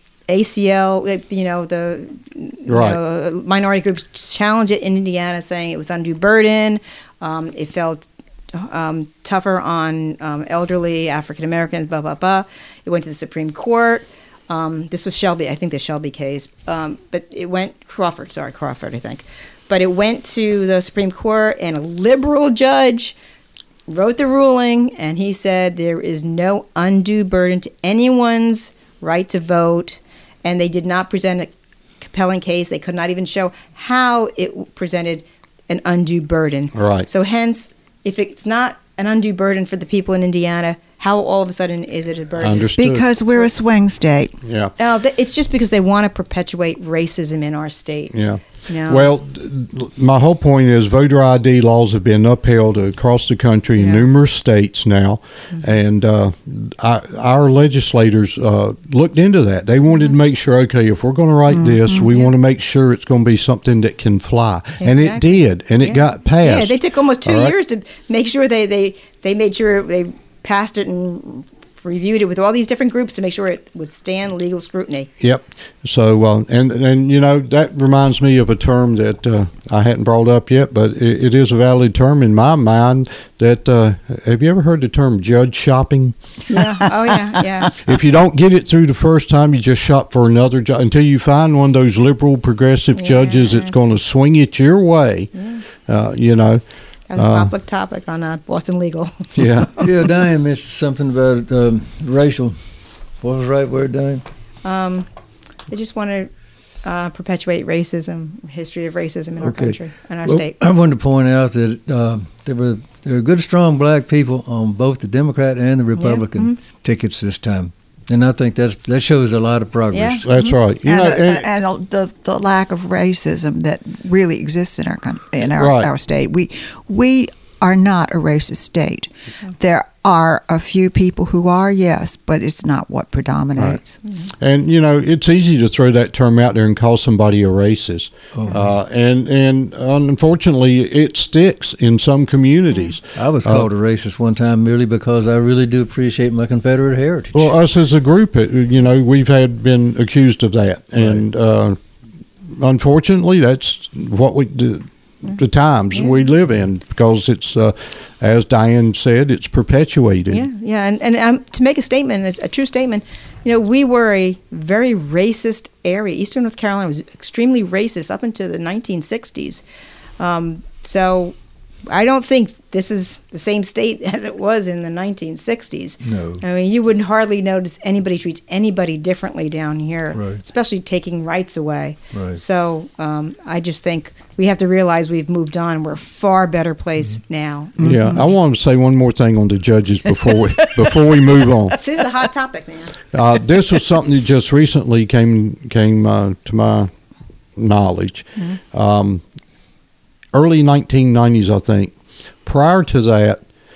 A C L, it- you know, the you Right. know, minority groups challenged it in Indiana, saying it was undue burden. Um, it felt um, tougher on um, elderly African Americans. Blah blah blah. It went to the Supreme Court. Um, this was Shelby, I think the Shelby case, um, but it went Crawford. Sorry, Crawford, I think. But it went to the Supreme Court, and a liberal judge wrote the ruling, and he said there is no undue burden to anyone's right to vote, and they did not present a compelling case. They could not even show how it presented an undue burden. Right. So hence, if it's not an undue burden for the people in Indiana, how all of a sudden is it a burden? Understood. Because we're a swing state. Yeah. No, th- it's just because they want to perpetuate racism in our state. Yeah. You know? Well, d- my whole point is voter I D laws have been upheld across the country in Yeah. numerous states now, Mm-hmm. and uh, I, our legislators uh, looked into that. They wanted Mm-hmm. to make sure, okay, if we're going to write this, we want to make sure it's going to be something that can fly, and it Exactly. did, and it Yeah. got passed. Yeah, they took almost two All right? years to make sure they, they, they made sure they passed it and reviewed it with all these different groups to make sure it would stand legal scrutiny. Yep. So, uh, and and you know that reminds me of a term that uh, I hadn't brought up yet, but it, it is a valid term in my mind. That uh, have you ever heard the term judge shopping? Yeah. Oh yeah. Yeah. If you don't get it through the first time, you just shop for another judge until you find one of those liberal, progressive judges that's going to swing it your way. Yeah. Uh, you know. That was a Uh, public topic on uh, Boston Legal. Yeah. Yeah, Diane mentioned something about um, racial. What was the right word, Diane? Um, they just want to uh, perpetuate racism, history of racism in our Okay. country and our Well, state. I wanted to point out that uh, there were there were good, strong black people on both the Democrat and the Republican mhm. tickets this time, and I think that's that shows a lot of progress. Yeah. That's right. You and, know, uh, and- and uh, the the lack of racism that really exists in our coun- in our, Right. our state. We we are not a racist state. There are a few people who are, yes, but it's not what predominates. And you know, it's easy to throw that term out there and call somebody a racist, uh, and and unfortunately, it sticks in some communities. I was Uh, called a racist one time merely because I really do appreciate my Confederate heritage. Well, us as a group, uh, you know, we've had been accused of that, and uh, unfortunately, that's what we do. The times we live in, because it's, uh, as Diane said, it's perpetuated. Yeah, yeah, and and um, to make a statement, it's a true statement. You know, we were a very racist area. Eastern North Carolina was extremely racist up into the nineteen sixties. Um, so, I don't think this is the same state as it was in the nineteen sixties. No. I mean, you wouldn't hardly notice anybody treats anybody differently down here, Right. especially taking rights away. Right. So, um, I just think we have to realize we've moved on. We're a far better place now. Yeah, I want to say one more thing on the judges before we before we move on. So this is a hot topic, man. Uh, this was something that just recently came came uh, to my knowledge. Um, early nineteen nineties, I think. Prior to that,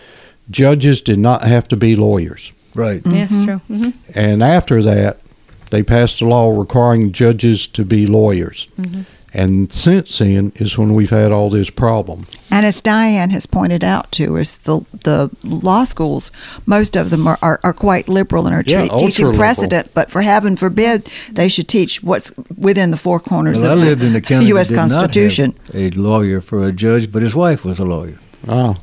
judges did not have to be lawyers. Right. Mm-hmm. Yes, true. Mm-hmm. And after that, they passed a law requiring judges to be lawyers. Mm-hmm. And since then is when we've had all this problem. And as Diane has pointed out too, is the the law schools, most of them are, are, are quite liberal and are Yeah, te- teaching ultra-liberal. precedent, but for heaven forbid they should teach what's within the four corners Well, I of lived in the a county U S that did Constitution. not have a lawyer for a judge, but his wife was a lawyer. Oh.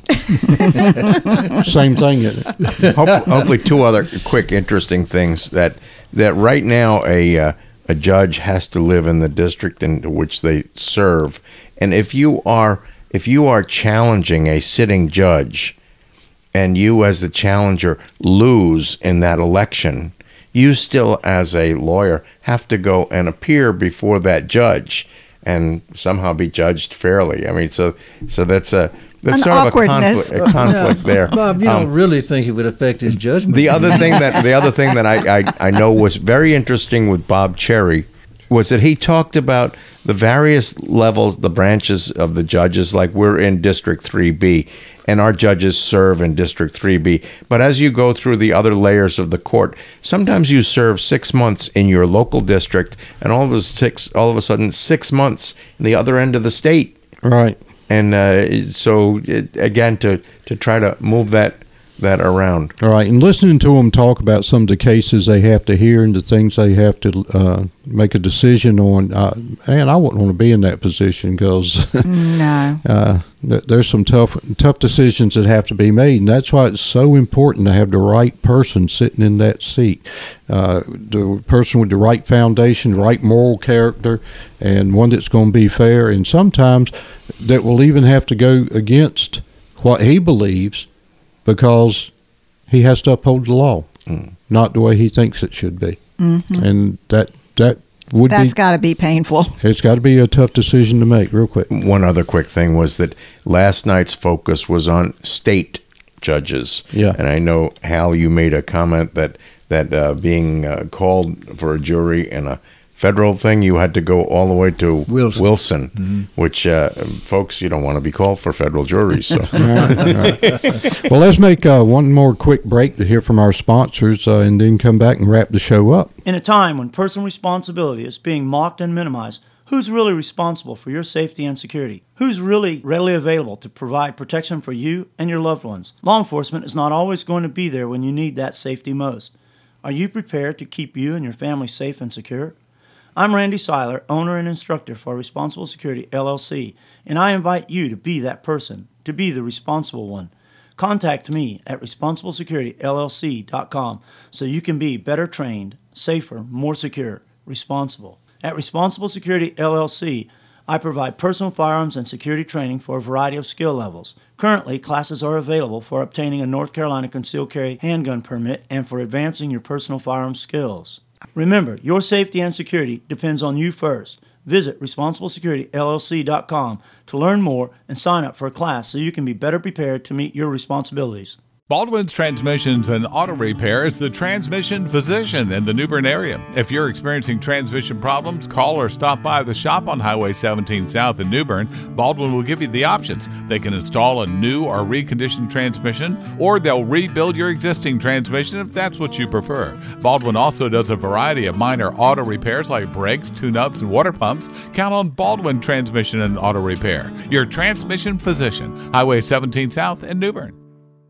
Same thing, isn't it? Hope, hopefully, two other quick, interesting things that that right now a uh, a judge has to live in the district in which they serve, and if you are if you are challenging a sitting judge, and you as the challenger lose in that election, you still as a lawyer have to go and appear before that judge and somehow be judged fairly. I mean, so so that's a that's An sort awkwardness. of a conflict, a conflict there. Bob, you Um, don't really think it would affect his judgment. The other thing that the other thing that I, I, I know was very interesting with Bob Cherry was that he talked about the various levels, the branches of the judges, like we're in District three B, and our judges serve in District three B. But as you go through the other layers of the court, sometimes you serve six months in your local district, and all of a six, all of a sudden, six months in the other end of the state. Right. And uh, so, it, again, to, to try to move that that around. All right, and listening to them talk about some of the cases they have to hear and the things they have to uh, make a decision on, uh, man, I wouldn't want to be in that position because No. uh, th- there's some tough tough decisions that have to be made, and that's why it's so important to have the right person sitting in that seat, uh, the person with the right foundation, the right moral character, and one that's going to be fair, and sometimes that will even have to go against what he believes, because he has to uphold the law, mm. not the way he thinks it should be. Mm-hmm. And that that would That's be, got to be painful. It's got to be a tough decision to make, real quick. One other quick thing was that last night's focus was on state judges. Yeah. And I know, Hal, you made a comment that, that uh, being uh, called for a jury in a federal thing, you had to go all the way to Wilson, Wilson mm-hmm. which, uh, folks, you don't want to be called for federal juries. So. All right, all right. Well, let's make uh, one more quick break to hear from our sponsors uh, and then come back and wrap the show up. In a time when personal responsibility is being mocked and minimized, who's really responsible for your safety and security? Who's really readily available to provide protection for you and your loved ones? Law enforcement is not always going to be there when you need that safety most. Are you prepared to keep you and your family safe and secure? I'm Randy Seiler, owner and instructor for Responsible Security L L C, and I invite you to be that person, to be the responsible one. Contact me at responsible security L L C dot com so you can be better trained, safer, more secure, responsible. At Responsible Security L L C, I provide personal firearms and security training for a variety of skill levels. Currently, classes are available for obtaining a North Carolina concealed carry handgun permit and for advancing your personal firearms skills. Remember, your safety and security depends on you first. Visit responsible security L L C dot com to learn more and sign up for a class so you can be better prepared to meet your responsibilities. Baldwin's Transmissions and Auto Repair is the transmission physician in the New Bern area. If you're experiencing transmission problems, call or stop by the shop on Highway seventeen South in New Bern. Baldwin will give you the options. They can install a new or reconditioned transmission, or they'll rebuild your existing transmission if that's what you prefer. Baldwin also does a variety of minor auto repairs like brakes, tune-ups, and water pumps. Count on Baldwin Transmission and Auto Repair, your transmission physician, Highway seventeen South in New Bern.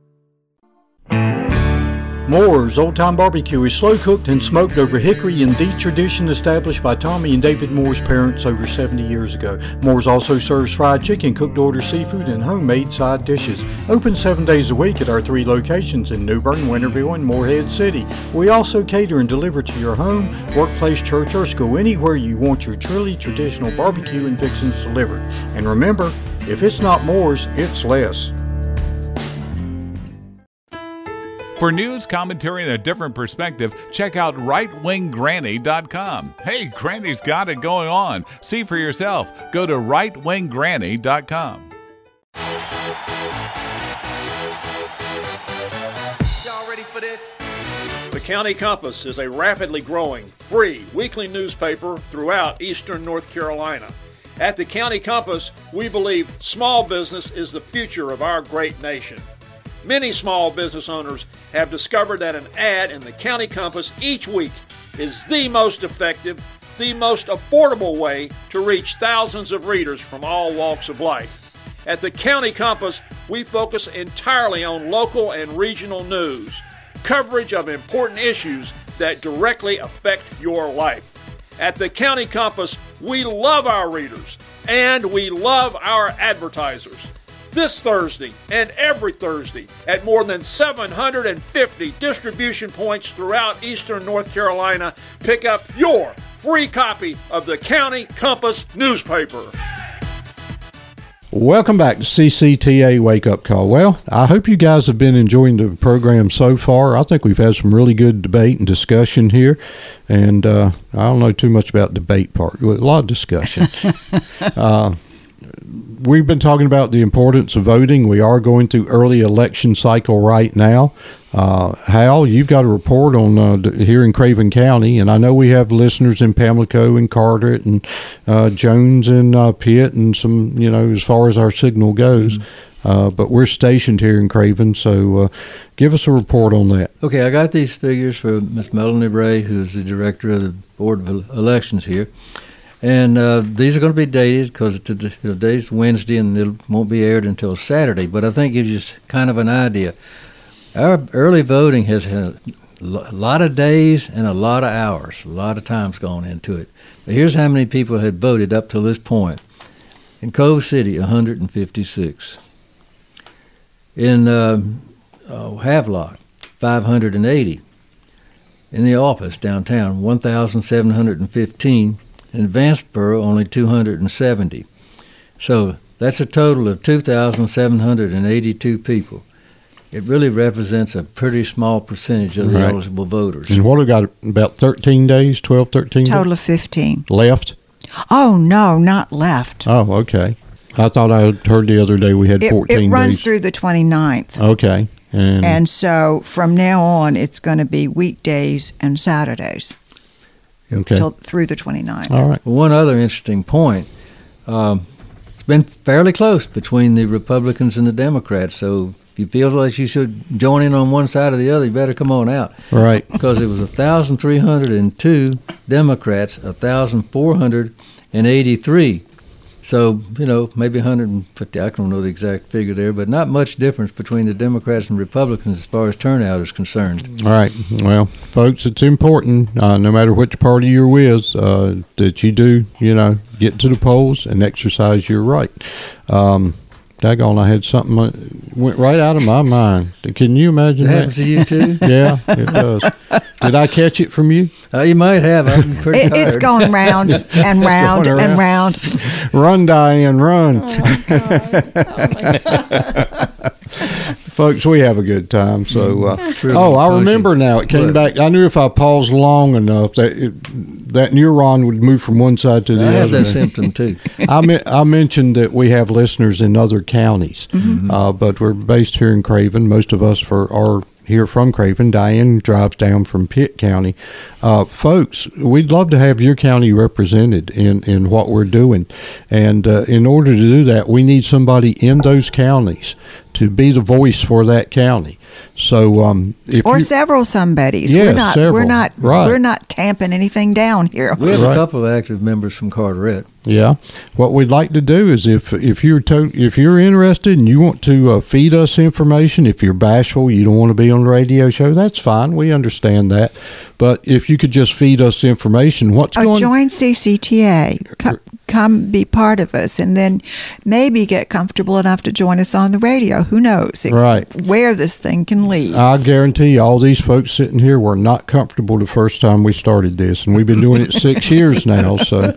Moore's Old Time Barbecue is slow cooked and smoked over hickory in the tradition established by Tommy and David Moore's parents over seventy years ago. Moore's also serves fried chicken, cooked order seafood, and homemade side dishes. Open seven days a week at our three locations in New Bern, Winterville, and Morehead City. We also cater and deliver to your home, workplace, church, or school, anywhere you want your truly traditional barbecue and fixings delivered. And remember, if it's not Moore's, it's less. For news, commentary, and a different perspective, check out right wing granny dot com. Hey, Granny's got it going on. See for yourself. Go to right wing granny dot com. Y'all ready for this? The County Compass is a rapidly growing, free weekly newspaper throughout eastern North Carolina. At the County Compass, we believe small business is the future of our great nation. Many small business owners have discovered that an ad in the County Compass each week is the most effective, the most affordable way to reach thousands of readers from all walks of life. At the County Compass, we focus entirely on local and regional news, coverage of important issues that directly affect your life. At the County Compass, we love our readers and we love our advertisers. This Thursday and every Thursday at more than seven hundred fifty distribution points throughout eastern North Carolina, pick up your free copy of the County Compass newspaper. Welcome back to C C T A Wake Up Call. Well, I hope you guys have been enjoying the program so far. I think we've had some really good debate and discussion here. And uh, I don't know too much about debate part. A lot of discussion. uh, we've been talking about the importance of voting. We are going through early election cycle right now. Uh, Hal, you've got a report on uh, here in Craven County, and I know we have listeners in Pamlico and Carteret and uh, Jones and uh, Pitt and some, you know, as far as our signal goes. Mm-hmm. Uh, but we're stationed here in Craven, so uh, give us a report on that. Okay, I got these figures from Miss Melanie Ray, who's the director of the Board of Elections here. And uh, these are going to be dated because today's Wednesday and it won't be aired until Saturday. But I think it gives you kind of an idea. Our early voting has had a lot of days and a lot of hours, a lot of time's gone into it. But here's how many people had voted up to this point. In Cove City, one hundred fifty-six. In uh, uh, Havelock, five hundred eighty. In the office downtown, one thousand seven hundred fifteen. In Vanceboro, only two hundred seventy. So that's a total of two thousand seven hundred eighty-two people. It really represents a pretty small percentage of the right. eligible voters. And what, we got about thirteen days, twelve, thirteen Total days? of fifteen. Left? Oh, no, not left. Oh, okay. I thought I heard the other day we had fourteen days. It runs days. Through the twenty-ninth. Okay. And, and so from now on, it's going to be weekdays and Saturdays. Okay. Till through the twenty-ninth. All right. Well, one other interesting point. Um, it's been fairly close between the Republicans and the Democrats, so if you feel like you should join in on one side or the other, you better come on out. Right. Because it was one thousand three hundred two Democrats, one thousand four hundred eighty-three. So, you know, maybe one hundred fifty, I don't know the exact figure there, but not much difference between the Democrats and Republicans as far as turnout is concerned. All right. Well, folks, it's important, uh, no matter which party you're with, uh, that you do, you know, get to the polls and exercise your right. Um, Daggone, I had something that went right out of my mind. Can you imagine it that? happens to you, too? Yeah, it does. Did I catch it from you? Uh, you might have. I'm pretty it, tired. It's going round and round going and round. Run, Diane, run. Oh, my God. Oh, my God. Folks, we have a good time. So, uh, really oh, I pushing. remember now. It came What? back. I knew if I paused long enough that it, that neuron would move from one side to the I other. have that symptom, too. I, me- I mentioned that we have listeners in other counties, Mm-hmm. uh, but we're based here in Craven. Most of us for, are here from Craven. Diane drives down from Pitt County. Uh, folks, we'd love to have your county represented in, in what we're doing. And uh, in order to do that, we need somebody in those counties to be the voice for that county. So, um, if or you, several somebodies. Yes, we're not. several. We're not. Right. We're not tamping anything down here. We have Right. a couple of active members from Carteret. Yeah, what we'd like to do is if if you're to, if you're interested and you want to uh, feed us information, if you're bashful, you don't want to be on the radio show, that's fine. We understand that. But if you could just feed us information, what's Oh, going? join C C T A. Come, come be part of us, and then maybe get comfortable enough to join us on the radio. Who knows? It, Right. Where this thing can lead. I guarantee you, all these folks sitting here were not comfortable the first time we started this, and we've been doing it six years now. So,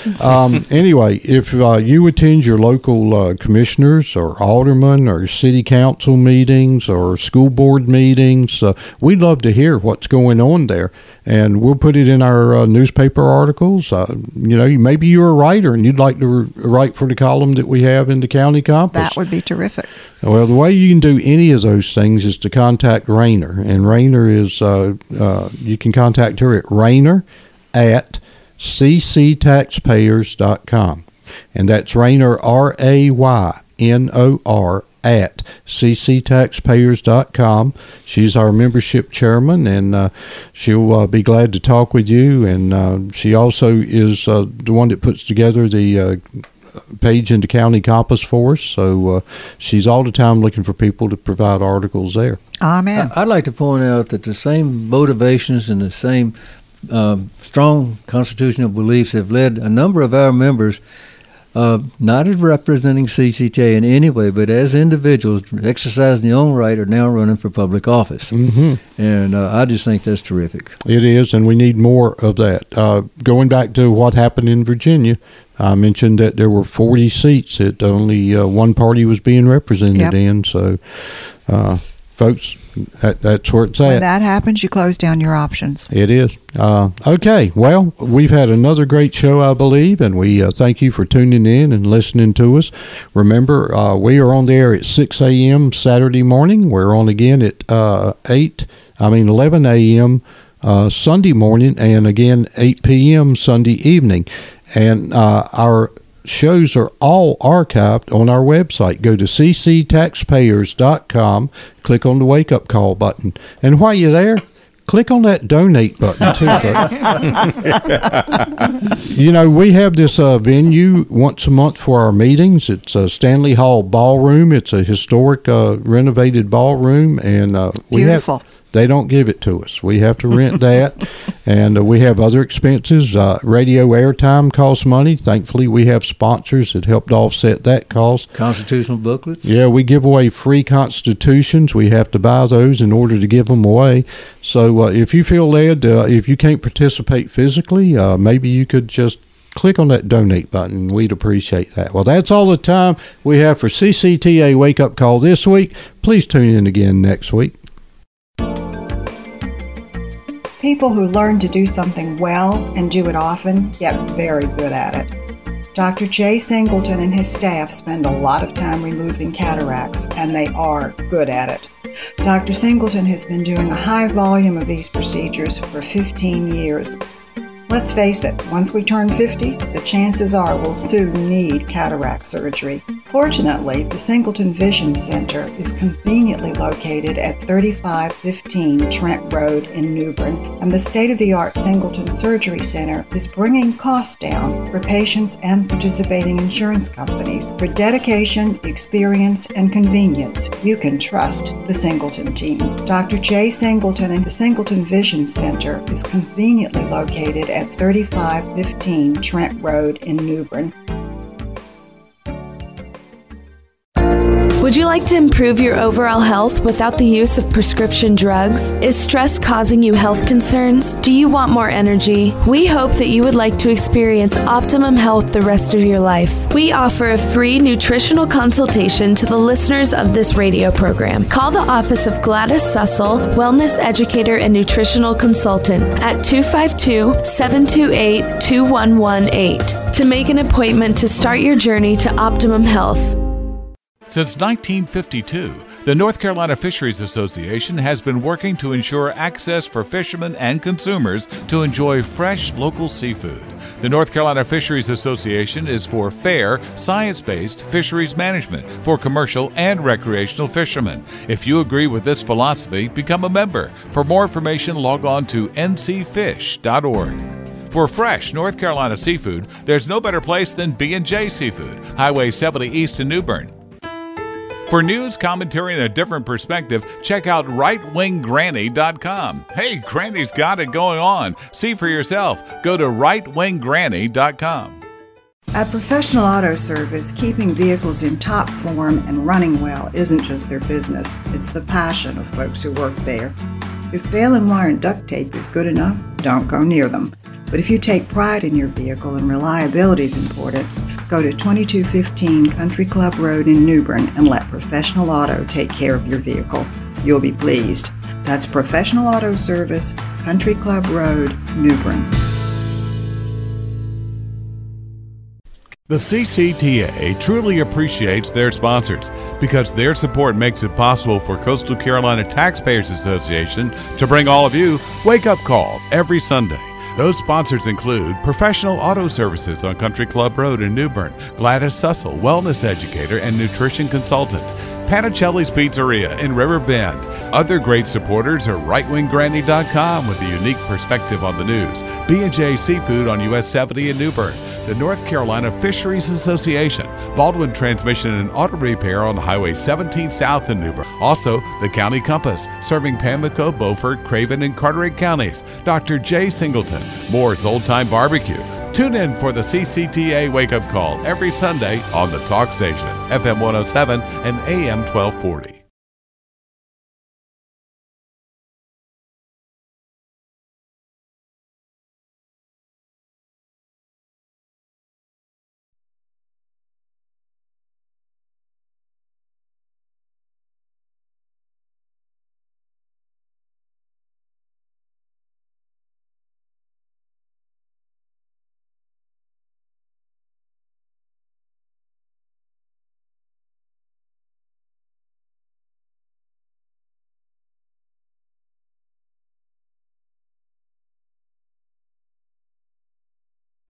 um, anyway, if uh, you attend your local uh, commissioners or aldermen or city council meetings or school board meetings, uh, we'd love to hear what's going on there, and we'll put it in our uh, newspaper articles. Uh, you know, maybe you're a writer and you'd like to re- write for the column that we have in the County Compass. That would be terrific. Well, the way you can do any of those things is to contact Rayner, and Rayner is uh, uh, you can contact her at Rayner at c c taxpayers dot com, and that's Rayner R A Y N O R at c c taxpayers dot com. She's our membership chairman, and uh, she'll uh, be glad to talk with you. And uh, she also is uh, the one that puts together the uh, page into County Compass for us. So uh, she's all the time looking for people to provide articles there. Amen. I'd like to point out that the same motivations and the same um, strong constitutional beliefs have led a number of our members, uh, not as representing C C T A in any way, but as individuals exercising their own right, are now running for public office. Mm-hmm. And uh, I just think that's terrific. It is, and we need more of that. Uh, going back to what happened in Virginia, I mentioned that there were forty seats that only uh, one party was being represented Yep. in. So, uh, folks, that, that's where it's When at. that happens, you close down your options. It is. Uh, okay, well, we've had another great show, I believe, and we uh, thank you for tuning in and listening to us. Remember, uh, we are on the air at six a.m. Saturday morning. We're on again at uh, eight, I mean eleven a.m. Uh, Sunday morning, and again eight p.m. Sunday evening. And uh, our shows are all archived on our website. Go to c c taxpayers dot com, click on the Wake Up Call button. And while you're there, click on that donate button, too. You know, we have this uh, venue once a month for our meetings. It's a Stanley Hall Ballroom. It's a historic uh, renovated ballroom. And uh, we Beautiful. have... They don't give it to us. We have to rent that, and uh, we have other expenses. Uh, radio airtime costs money. Thankfully, we have sponsors that helped offset that cost. Constitutional booklets? Yeah, we give away free constitutions. We have to buy those in order to give them away. So uh, if you feel led, uh, if you can't participate physically, uh, maybe you could just click on that donate button. We'd appreciate that. Well, that's all the time we have for C C T A Wake Up Call this week. Please tune in again next week. People who learn to do something well and do it often get very good at it. Doctor Jay Singleton and his staff spend a lot of time removing cataracts, and they are good at it. Doctor Singleton has been doing a high volume of these procedures for fifteen years. Let's face it, once we turn fifty, the chances are we'll soon need cataract surgery. Fortunately, the Singleton Vision Center is conveniently located at thirty-five fifteen Trent Road in New Bern, and the state-of-the-art Singleton Surgery Center is bringing costs down for patients and participating insurance companies. For dedication, experience, and convenience, you can trust the Singleton team. Doctor Jay Singleton and the Singleton Vision Center is conveniently located at thirty-five fifteen Trent Road in New Bern. Would you like to improve your overall health without the use of prescription drugs? Is stress causing you health concerns? Do you want more energy? We hope that you would like to experience optimum health the rest of your life. We offer a free nutritional consultation to the listeners of this radio program. Call the office of Gladys Sussel, Wellness Educator and Nutritional Consultant at two five two, seven two eight, two one one eight to make an appointment to start your journey to optimum health. Since nineteen fifty-two, the North Carolina Fisheries Association has been working to ensure access for fishermen and consumers to enjoy fresh local seafood. The North Carolina Fisheries Association is for fair, science-based fisheries management for commercial and recreational fishermen. If you agree with this philosophy, become a member. For more information, log on to n c fish dot org. For fresh North Carolina seafood, there's no better place than B and J Seafood, Highway seventy East in New Bern. For news, commentary, and a different perspective, check out right wing granny dot com. Hey, Granny's got it going on. See for yourself. Go to right wing granny dot com. At Professional Auto Service, keeping vehicles in top form and running well isn't just their business. It's the passion of folks who work there. If baling wire and duct tape is good enough, don't go near them. But if you take pride in your vehicle and reliability is important, go to twenty-two fifteen Country Club Road in New Bern and let Professional Auto take care of your vehicle. You'll be pleased. That's Professional Auto Service, Country Club Road, New Bern. The C C T A truly appreciates their sponsors because their support makes it possible for Coastal Carolina Taxpayers Association to bring all of you Wake Up Call every Sunday. Those sponsors include Professional Auto Services on Country Club Road in New Bern, Gladys Sussel, Wellness Educator and Nutrition Consultant, Panicelli's Pizzeria in River Bend. Other great supporters are right wing granny dot com with a unique perspective on the news, B and J Seafood on U S seventy in New Bern, the North Carolina Fisheries Association, Baldwin Transmission and Auto Repair on Highway seventeen South in New Bern. Also, the County Compass, serving Pamlico, Beaufort, Craven, and Carteret counties. Doctor Jay Singleton, Moore's Old Time Barbecue. Tune in for the C C T A Wake Up Call every Sunday on the Talk Station, F M one oh seven and A M twelve forty.